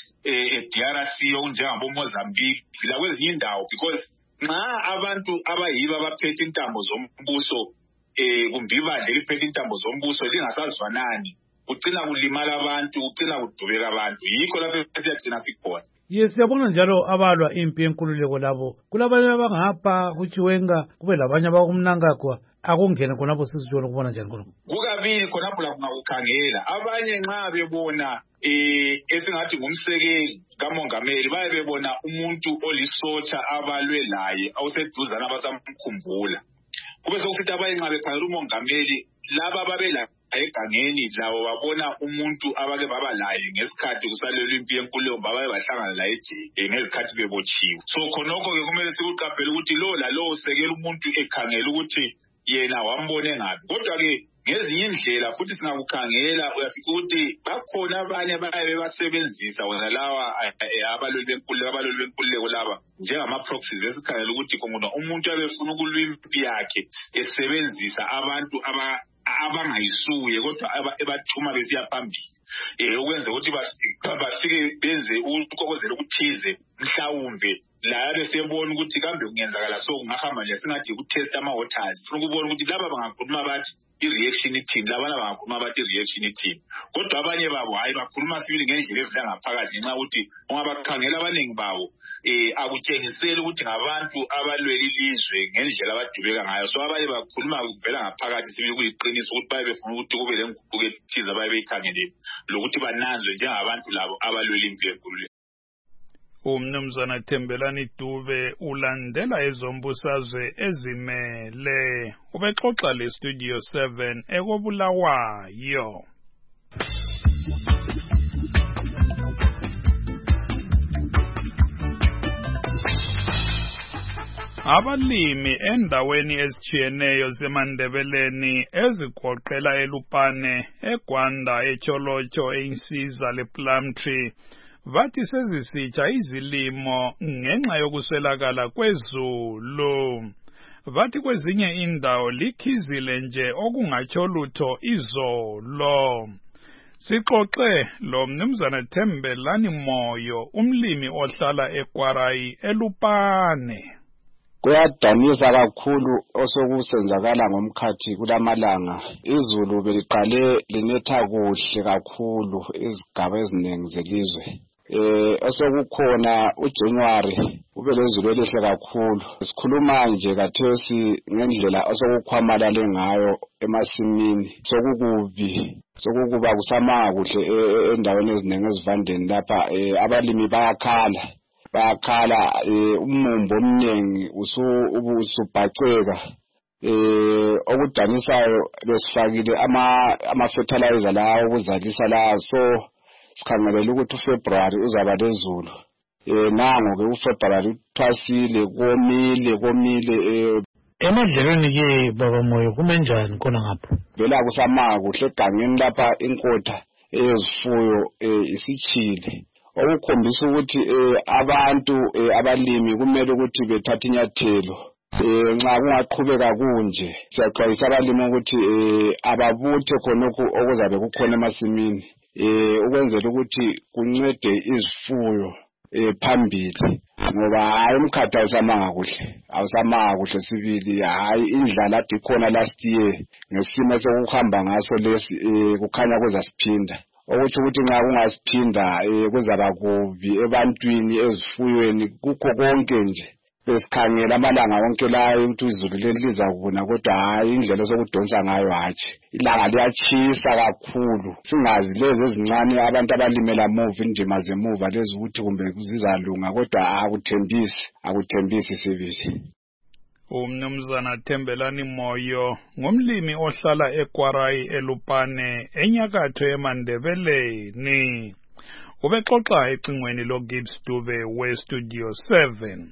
Speaker 18: DRC okunjengabo Mozambique lakwezinye indawo, because nxa abantu abayibo abaphethe intambo zombuso kumbe ibandla eliphethe intambo zombuso lingasazwanani, kucina kulimala abantu, kucina kudubeka abantu. Yikho lapho siyagcina sikhona.
Speaker 14: Yes, siyabona njalo abalwa impi yenkululeko labo kulabanye abangapha kuChiwenga kube labanye abakumnangagwa akungene khonapho sizitshona ukubona njani khonapho.
Speaker 18: Kukabili khonapho la kungakukhangela abanye nxa bebona esingathi ngumsekeli kamongameli baye bebona umuntu olisotsha abalwe laye awuseduzana abasamkhumbula. Kube sokusithi abanye nxa bekhangela umongameli laba babela egangeni lawo babona umuntu abake baba laye ngesikhathi kusalelwa impi yenkululeko babaye bahlangana laye ngezikhathi bebotshiwe. So khonokho-ke kumele sikuqaphele ukuthi lo lalowo sekela umuntu ekhangela ukuthi yena wambone ngaphi. Kodwa-ke ngezinye indlela futhi singakukhangela uyafica ukuthi bakhona abanye baye bebasebenzisa wona lawa abalweli benkululeko laba njengama-proxies esikhangela ukuthi khona umuntu abefuna ukulwa impi yakhe esebenzisa abantu abangayisuye kodwa ebathuma besiya phambili ukwenza ukuthi bafike benze ukukokozela ukuthize mhlawumbe la besebona ukuthi kambe kungenzakala so kungahamba nje singathi ukutest ama-waters funa ukubona ukuthi laba bangakhuluma bathi i-reaction ithini labana bangakhuluma bathi i-reaction ithini. Kodwa abanye babo hayi bakhuluma sibili ngendlela evela ngaphakathi ngenxa ukuthi ungabakhangela abaningi babo akutshengiseli ukuthi ngabantu abalwela ilizwe ngendlela abadubeka ngayo. So abanye bakhuluma kuvela ngaphakathi sibili kuyiqiniso ukuthi baye befuna ukuthi kube lenguquko ethize abaye beyikhangeleni lokuthi bananzwe njengabantu labo abalwela impi yenkululeko.
Speaker 17: Umnumzana Thembelani Dube ulandela ezombusazwe ezimele ubexoxa le Studio 7 ekobulawayo. Abalimi endaweni ezitshiyeneyo zeMandebeleni ezigoqela eLupane, eGwanda, eCholocho, eInsiza lePlumtree vathi sezisitsha izilimo ngenxa yokuswelakala kwezulu. Vathi kwezinye indawo likhizile nje okungatsho lutho izolo. Sixoxe lo Mnumzana Thembelani Moyo, umlimi ohlala eKwarayi eLupane.
Speaker 19: Kuyadanisa kakhulu osokusenzakala ngomkhathi kulamalanga. Izulu beliqale linetha kuhle kakhulu izigaba eziningi zelizwe. Osokukhona uJanuary ube lezulu elihle kakhulu. Sikhuluma nje kathesi ngendlela osokukhwamalale ngayo emasimini. Sokukuba kusamanga kuhle endaweni eziningi ezivandeni lapha abalimi bayakhala umumbo omningi usubhaceka. Okudanisayo besifakile ama-fertilizer lawo okuzalisa la, so sikhangelela ukuthi uFebruary uzaba lezulu. Nango-ke uFebruary uthwasile komile.
Speaker 14: Emadlelweni-ke baba Moyo kumenjani khona ngapho?
Speaker 19: Vela kusamanga kuhle egangeni lapha inkotha eyezifuyo isitshile. Okukhombisa ukuthi abantu abalimi kumele ukuthi bethathe inyathelo. Nxa kungaqhubeka kunje siyaxwayisa abalimi ukuthi ababuthe khonokho okuzabe kukhona emasimini ukwenzela ukuthi kuncede izifuyo phambili, ngoba hayi umkhathi awusamanga kuhle sibili. Hayi indlala ade ikhona last year ngesimo sokuhamba ngaso lesi kukhanya kuzasiphinda. Okuthi ukuthi nxa kungasiphinda kuzaba kubi ebantwini, ezifuyweni, kukho konke nje. Besikhangela amalanga wonke la ukuthi izulu liza kuna, kodwa hayi indlela sokudonsa ngayo hatshi. Ilanga liyatshisa kakhulu. Singazi lezi ezincane abantu abalimela muva indima zemuva lezi ukuthi kumbe zizalunga, kodwa akuthembisi sibili.
Speaker 17: Umnumzana Thembelani Moyo ngumlimi ohlala eKwarai eLupane enyakatho eMandebeleni. Ubexoxa ecingweni loGibbs Dube weStudio 7.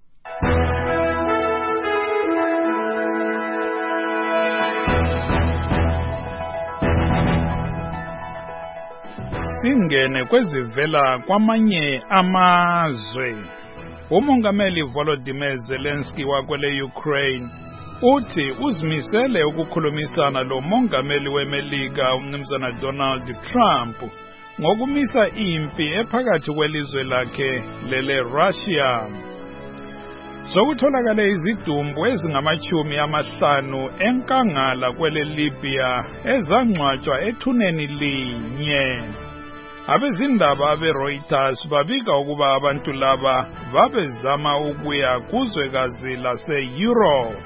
Speaker 17: Singene kwezivela kwamanye amazwe. Umongameli Volodymyr Zelensky wakwele Ukraine uthi uzimisele ukukhulumisana lo mongameli weMelika umnumzana Donald Trump ngokumisa impi ephakathi kwelizwe lakhe lele Russia. Sokutholakale izidumbu ezingama-50 enkangala kwele Libya ezangcwatshwa ethuneni linye. Abezindaba abeReuters babika ukuba abantu laba babezama ukuya kuzwekazi lase-Europe.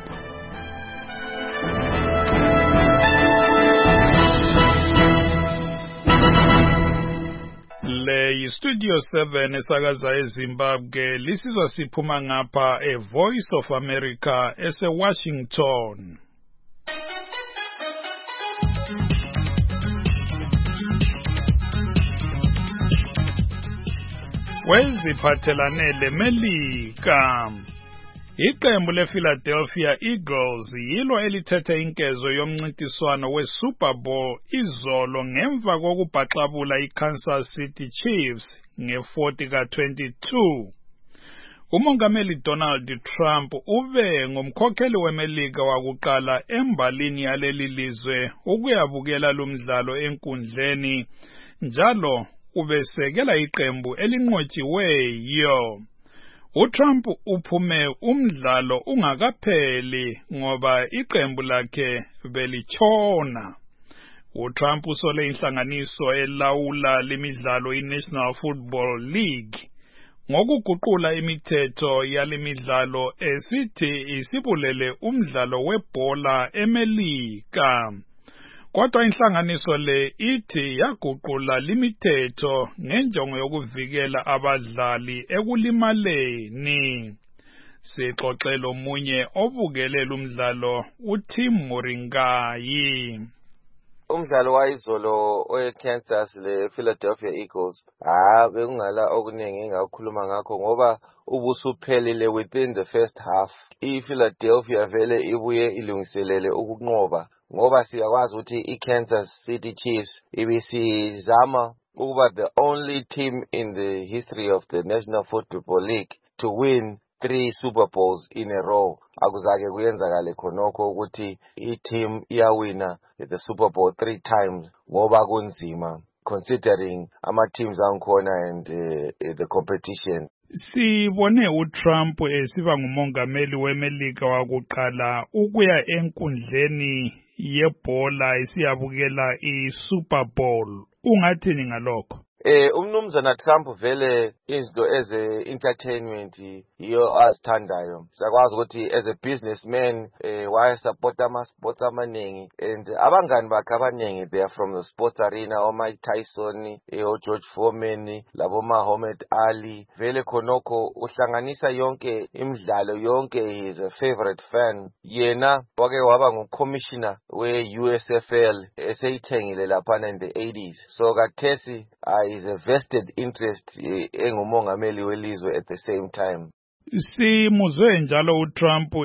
Speaker 17: Le yiStudio 7 esakaza eZimbabwe lisizwa siphuma ngapha eVoice of America ese-Washington. Weziphathelane leMelika. Iqembu lePhiladelphia Eagles yilo elithethe inkezo yomncintiswano weSuper Bowl izolo ngemva kokubhaxabula iKansas City Chiefs nge-40 ka-22. Umongameli Donald Trump ube ngumkhokheli weMelika wakuqala embalini yaleli lizwe ukuyabukela lumdlalo enkundleni njalo ubesekela iqembu elinqotshiweyo. uTrump uphume umdlalo ungakapheli ngoba iqembu lakhe belitshona. uTrump usole inhlanganiso elawula lemidlalo iNational Football League ngokuguqula imithetho yalemidlalo esithi isibulele umdlalo webhola eMelika. Kodwa inhlanganiso le ithi yaguqula limithetho ngenjongo yokuvikela abadlali ekulimaleni. Sixoxela omunye obukelela umdlalo uTim Moringayi.
Speaker 21: Umdlalo wayizolo oyeKansas lePhiladelphia Eagles bekungala okuningi engakhuluma ngakho ngoba ubusuphelile within the first half. iPhiladelphia vele ibuye ilungiselele ukunqoba ngoba siyakwazi ukuthi iKansas City Chiefs ibisizama ukuba the only team in the history of the National Football League to win 3 Super Bowls in a row. Akuzake kuyenzakale khonokho ukuthi i-team iyawina the Super Bowl 3 times ngoba kunzima considering ama-teams angikhona and the competition.
Speaker 17: Sibone uTrump esiba ngumongameli weMelika wakuqala ukuya enkundleni yebhola isiyabukela iSuper Bowl. Ungathini ngalokho?
Speaker 21: Umnumzana Trump vele izinto eze-entertainment iyo azithandayo. Siyakwazi ukuthi as a businessman wayesupport ama-sports amaningi and abangani bakhe abaningi they are from the sports arena, oMike Tyson, oGeorge Foreman, labo Muhammad Ali. Vele khonokho uhlanganisa yonke imidlalo yonke, he is a favorite fan. Yena wake waba ngumcommissioner we-USFL eseyithengile laphana in the 80s. So kathesi is a vested interest engumongameli welizwe at the same time.
Speaker 17: Simuzwe njalo uTrump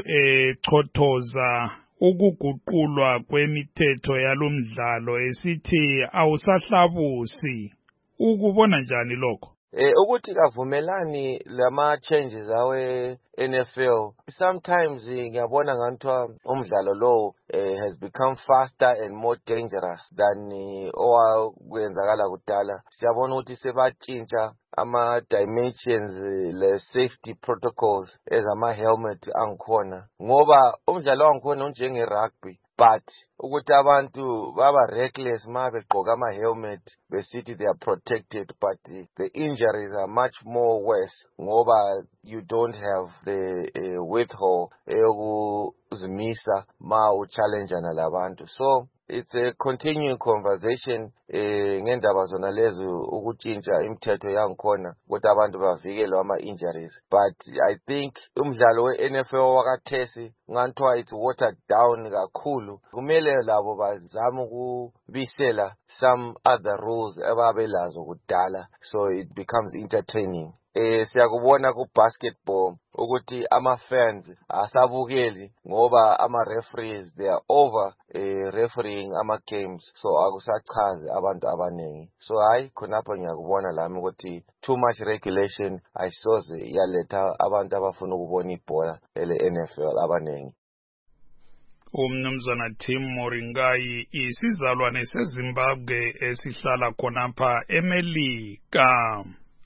Speaker 17: echothoza ukuguqulwa kwemithetho yalomdlalo esithi awusahlabusi. Ukubona njani lokho?
Speaker 21: Ukuthi kavumelani lama changes awe NFL. Sometimes ngiyabona ngantwa umdlalo lo has become faster and more dangerous than owakwenzakala kudala. Siyabona ukuthi sebatshintsha ama dimensions le safety protocols ezama helmet angikhona ngoba umdlalo wangikhona njenge rugby but ukuthi abantu baba reckless ma begqoka ama helmet besithi they are protected, but the injuries are much more worse ngoba you don't have the withhold eyokuzimisa ma uchallengeana labantu. So it's a continuing conversation ngendaba zona lezo ukutshintsha imithetho yangikhona ukuthi abantu bavikelwe ama-injuries. But I think umdlalo we-NFL wakathesi ngathiwa it's watered down kakhulu. Kumele labo bazame ukubisela some other rules ababelazo kudala so it becomes entertaining. Siyakubona ku basketball ukuthi ama-fans asabukeli ngoba ama-referees they are over refereeing ama-games, so akusachazi abantu abaningi. So hayi khonapho ngiyakubona lami ukuthi too much regulation ayisoze yaletha abantu abafuna ukubona ibhola ele-NFL abaningi.
Speaker 17: Umnumzana Tim Moringai, isizalwane seZimbabwe esihlala khonapha eMelika.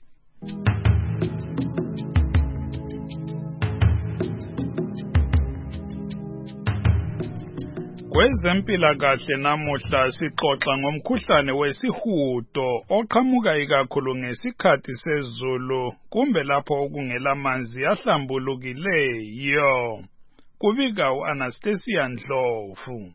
Speaker 17: Kwezempilakahle namuhla sixoxa ngomkhuhlane wesihudo oqhamuka ikakhulu ngesikhathi sezulu kumbe lapho okungela manzi ahlambulukileyo. Kubika uAnastasia Ndlovu.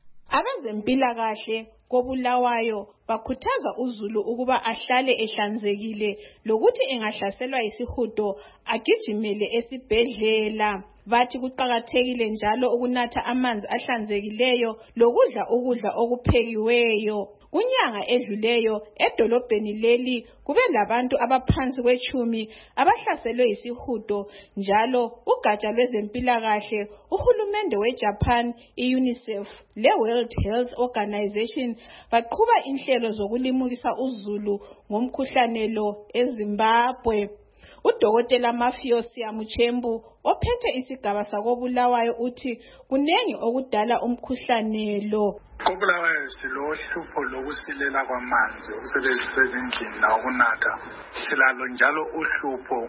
Speaker 4: Abezempilakahle koBulawayo bakhuthaza uZulu ukuba ahlale ehlanzekile lokuthi engahlaselwa isihudo agijimele esibhedlela. Bathi kuqakathekile njalo ukunatha amanzi ahlanzekileyo lokudla ukudla okuphekiweyo. Kunyanga edluleyo edolobheni leli kube labantu abaphansi kwe10 abahlaselwe isihudo, njalo ugatsha lwezempilakahle uhulumende weJapan, iUNICEF leWorld Health Organization baqhuba inhlelo zokulimukisa uZulu ngomkhuhlane lo eZimbabwe. Udokotela Mafio Siamuchembu ophethe isigaba sakoBulawayo uthi kunengi okudala umkhuhlane lo.
Speaker 22: KoBulawayo silohlupho lokusilela kwamanzi ukusebenzisa ezindlini nawokunatha. Silalo njalo uhlupho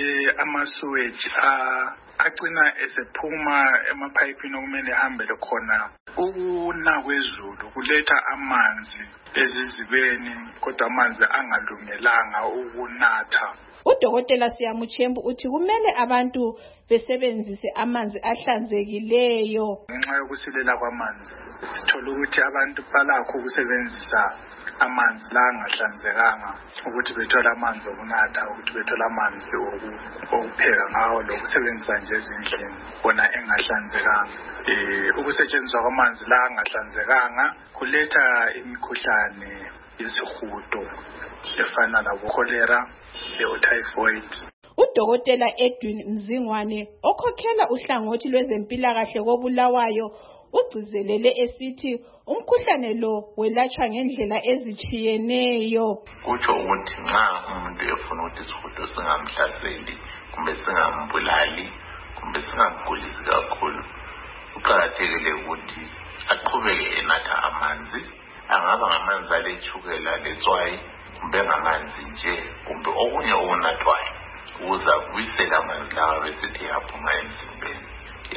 Speaker 22: ama-sewage agcina esephuma emapayipini okumele ehambele khona. Ukuna kwezulu kuletha amanzi ezizibeni kodwa amanzi angalungelanga ukunatha.
Speaker 4: Udokotela Siamuchembu uthi kumele abantu besebenzise amanzi ahlanzekileyo.
Speaker 22: Ngenxa yokusilela kwamanzi sithola ukuthi abantu balakho ukusebenzisa amanzi la angahlanzekanga ukuthi bethola amanzi okunatha, ukuthi bethola amanzi okupheka ngawo lokusebenzisa nje ezindlini bona engahlanzekanga. Ukusetshenziswa kwamanzi la angahlanzekanga kuletha imikhuhlane yesihudo efana labo cholera, typhoid.
Speaker 4: Udokotela Edwin Mzingwane okhokhela uhlangothi lwezempilakahle koBulawayo ugcizelele esithi umkhuhlane lo welatshwa ngendlela ezitshiyeneyo.
Speaker 23: Kutsho ukuthi nxa umuntu efuna ukuthi isihudo singamhlaseli kumbe singambulali kumbe singamgulisi kakhulu, kuqakathekile ukuthi aqhubeke enatha amanzi, angaba ngamanzi aletshukela letswayi kumbe ngamanzi nje kumbe okunye okunathwayo ukuze abuyisele amanzi lawa besithi aphuma emzimbeni.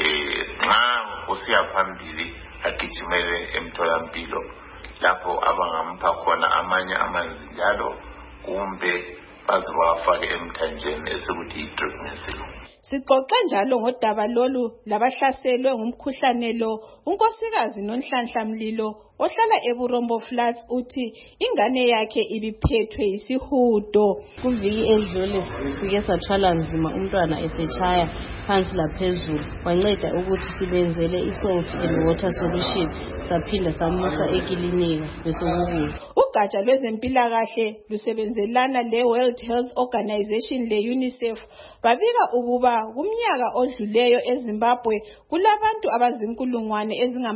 Speaker 23: Nxa usiya phambili agijimele emtholampilo lapho abangamupha khona amanye amanzi njalo kumbe baze bawafake emthanjeni esikuthi yi-drip ngesilungu.
Speaker 4: Sixoxe njalo ngodaba lolu labahlaselwe ngumkhuhlane lo. Unkosikazi Nonhlanhla Mlilo ohlala eBurombo Flats uthi ingane yakhe ibiphethwe yisihudo.
Speaker 24: Kuviki edlule sike sathwala nzima umntwana esetshaya phansi laphezulu, wanceda ukuthi sibenzele i-salt and water solution, saphinda samusa ekilinika besokubuya.
Speaker 4: Ugatsha lwezempilakahle lusebenzelana leWorld Health Organization leUNICEF babika ukuba kumnyaka odluleyo eZimbabwe kulabantu abazinkulungwane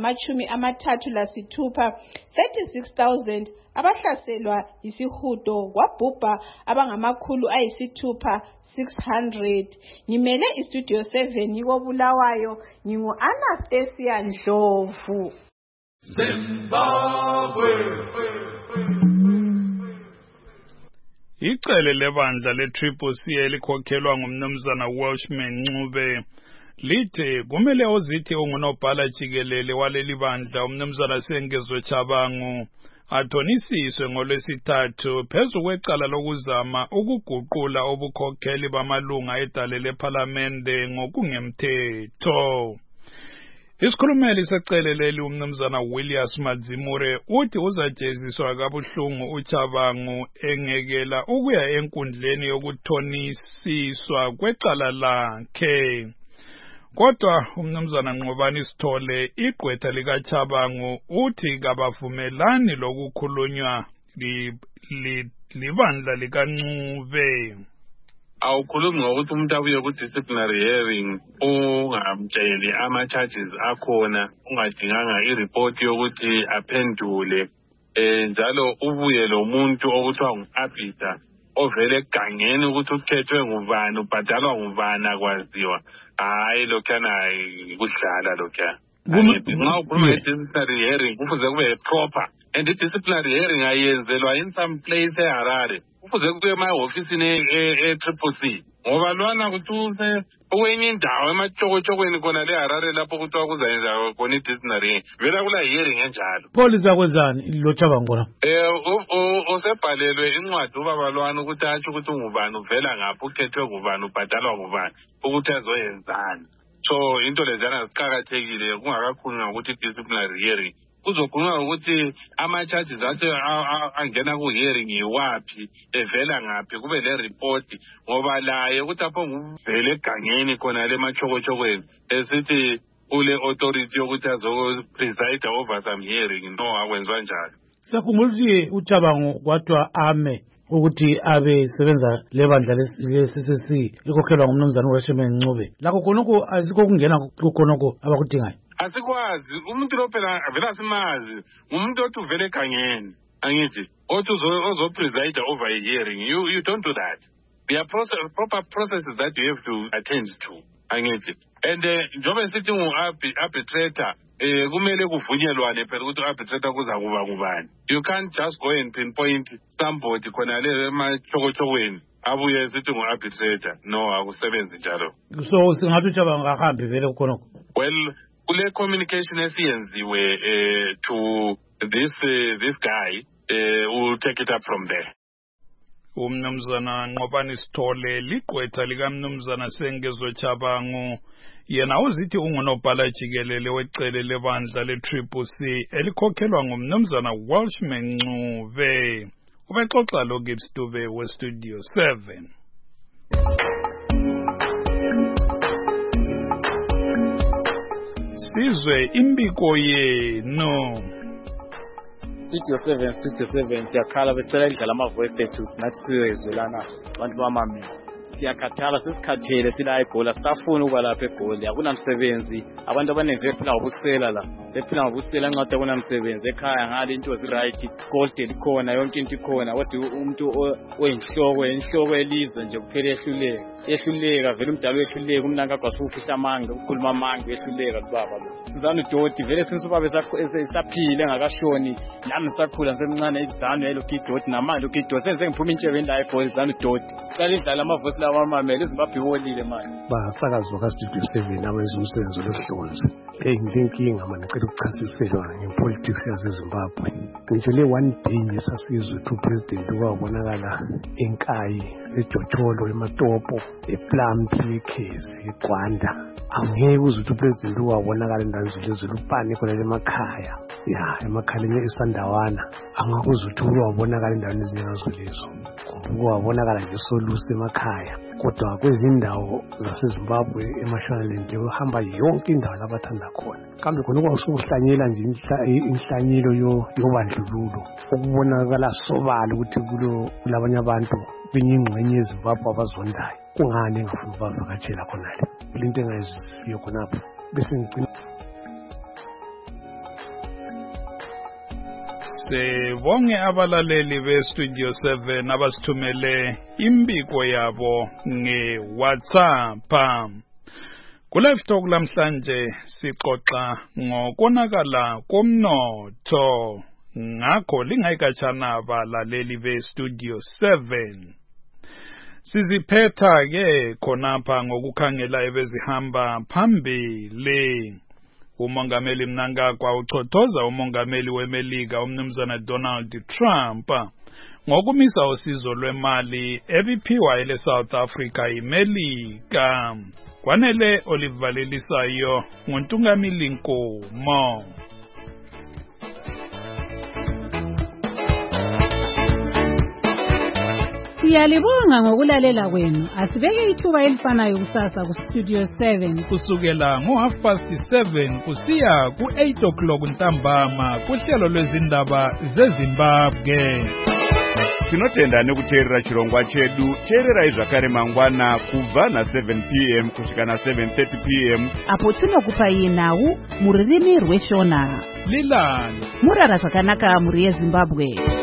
Speaker 4: ezingama-36 36,000 abahlaselwa yisihudo, kwabhubha abangama-600. Ngimele iStudio 7 yikoBulawayo, ngingu-Anastasia Ndlovu.
Speaker 17: Zimbabwe. Icele lebandla le-Triple C elikhokhelwa ngumnumzana Welshman Ncube Lithe kumele ozithi ungunobhala jikelele waleli bandla umnumzana Sengezwe Tshabangu athonisiswe ngolwesithathu phezu kwecala lokuzama ukuguqula ubukhokheli bamalunga edale lePhalamende ngokungemthetho. Isikhulumeli seceleleli umnumzana Williams Madzimure uthi uzajeziswa kabuhlungu uTshabangu engekela ukuya enkundleni yokuthonisiswa kwecala lakhe. Kodwa umnumzana Nqobani Sithole igqwetha likaTshabangu uthi kabavumelani lokukhulunywa libandla likaNcube.
Speaker 3: Awukhulumi ngokuthi umuntu abuye ku-disciplinary hearing ungamtsheli ama-charges akhona ungadinganga i-report yokuthi aphendule njalo ubuye lo muntu okuthiwa ngu-arbiter ovele egangeni ukuthi ukhethwe ngubani ubhadalwa ngubani akwaziwa. Hayi lokhuyana kudlala lokhuyana. Nxa ukhuluma nge-disciplinary hearing kufuze kube proper and i-disciplinary hearing ayenzelwa in some place eHarare. Kufuze kube emahofisini e-Triple-C ngoba lwana kuthi kwenye indawo ematshokotshokweni khona leHarare lapho kuthiwa kuzayenza khona i-disciplinary hearing vela kula hearing enjalo.
Speaker 14: Polisi yakwenzani lo Tshabangu la?
Speaker 3: Usebhalelwe incwadi ubaba lwana ukuthi atsho ukuthi ungubani uvela ngaphi ukhethwe ngubani ubhadalwa ngubani ukuthi azoyenzani. So into lezana ziqakathekile kungakakhulunywa ukuthi i-disciplinary hearing kuzokhulunywa ukuthi ama-charges athi angena ku-hearing yiwaphi evela ngaphi kube le-report ngoba laye ukuthi apho nguvele egangeni khona le matshokotshokweni esithi ule authority yokuthi azopreside over some hearing no akwenziwa njalo.
Speaker 14: Sakhumbula ukuthi uTshabangu kwathiwa ame ukuthi abe sebenza lebandla le-CCC likhokhelwa ngumnumzana uRashman Ncube. Lakho khonoko asikho kungena kukhonoko abakudingayo.
Speaker 3: Asikwazi umuntu lo phela vele asimazi umuntu othi uvele egangeni angithi othi ozopreside over a hearing. You don't do that. There are proper processes that you have to attend to angithi and njobe sithi ngu-arbitrator kumele kuvunyelwane phela ukuthi u-arbitrator kuza kuba ngubani. You can't just go and pinpoint somebody khona le emachokotshokweni abuye sithi ngu-arbitrator. No, akusebenzi njalo.
Speaker 14: So singathi uTshabangu akahambi vele kukhonoko.
Speaker 3: Well, kule communication esiyenziwe to this guy will take it up from there.
Speaker 17: Umnumzana Nqobani Sithole ligqwetha likamnumzana Sengezwe Tshabangu yena uzithi ungunobhala jikelele wecele lebandla le-Triple-C elikhokhelwa ngumnumzana Welshman Ncube. Ubexoxa lo Gibbs Dube we-Studio 7. Sizwe imbiko yenu.
Speaker 5: Studio 7 siyakhala becela idlala ama-voice status nathi sizwelana abantu bamamela. Siyakhathala sesikhathele sila eGoli sitafuna ukuba lapha eGoli akunamsebenzi abantu abaningi sephila ngobusela la sephila ngobusela nqathi akunamsebenzi ekhaya ngale into eziright gold likhona yonke into ikhona kodwa umuntu oyinhloko elizwe nje kuphela ehluleka vele umdala wehluleka umnanga kwasufihla amanga ukukhuluma amanga wehluleka kubaba lo sizana udoti vele since ubaba esaphile engakashoni nami sakhula semncane izizano yelo kidoti namanje ukidoti senze ngiphuma intshebe la eGoli izana udoti qala idlala amavosi labamamela iZimbabwe iholile manje
Speaker 6: basakazwa ka-Studio 7 abenza umsebenzi lohlonze ngilenkinga manje ngicela ukuchasiselwa ngepolitics yaseZimbabwe ngisho le one day ngesasizwe ukuthi upresident kwabonakala enkayi eJocholo eMatopo ePlumtree eKhezi eGwanda angeke uze ukuthi upresident wabonakala endaweni zolupani khona emakhaya emakhaleni eSandawana angakuze ukuthi wabonakala endaweni ezinjengazolezo wabonakala nje solusi emakhaya kodwa kwezindawo zaseZimbabwe eMashonaland uhamba yonke indawo labathanda khona kambe khona kwasuhlanyela nje inhlanyelo yobandlululo ukubonakala sobala ukuthi kulabanye abantu kwenye ingxenye yeZimbabwe abazondayo kungani engafuna ukuvakatshela khonale into engayizisiyo khonapho bese ngicina
Speaker 17: Sibonge abalaleli be-Studio 7 abasithumele imbiko yabo nge-WhatsApp. Ku-Live Talk lamhlanje sixoxa ngokonakala komnotho. Ngakho lingayikatshana abalaleli be-Studio 7. Siziphetha ke khonapha ngokukhangela ebezihamba phambili. Umongameli Mnangagwa uchothoza umongameli weMelika umnumzana Donald Trump ngokumisa usizo lwemali ebiphiwa ele South Africa iMelika. Kwanele olivalelisayo nguntungamili Nkomo.
Speaker 2: Siyalibonga ngokulalela kwenu. Asibeke ithuba elifanayo kusasa ku Studio 7
Speaker 17: kusukela ngo7:30 kusiya ku8 ntambama kuhlelo lwezindaba zeZimbabwe.
Speaker 1: Tinotenda nekuteerera chirongwa chedu. Teerera izvakare mangwana kubva na7 p.m. kusvika na7:30 p.m.
Speaker 2: apo tinokupa nawu mururimi rweshona.
Speaker 17: Lilani
Speaker 2: murara zvakanaka muri yeZimbabwe.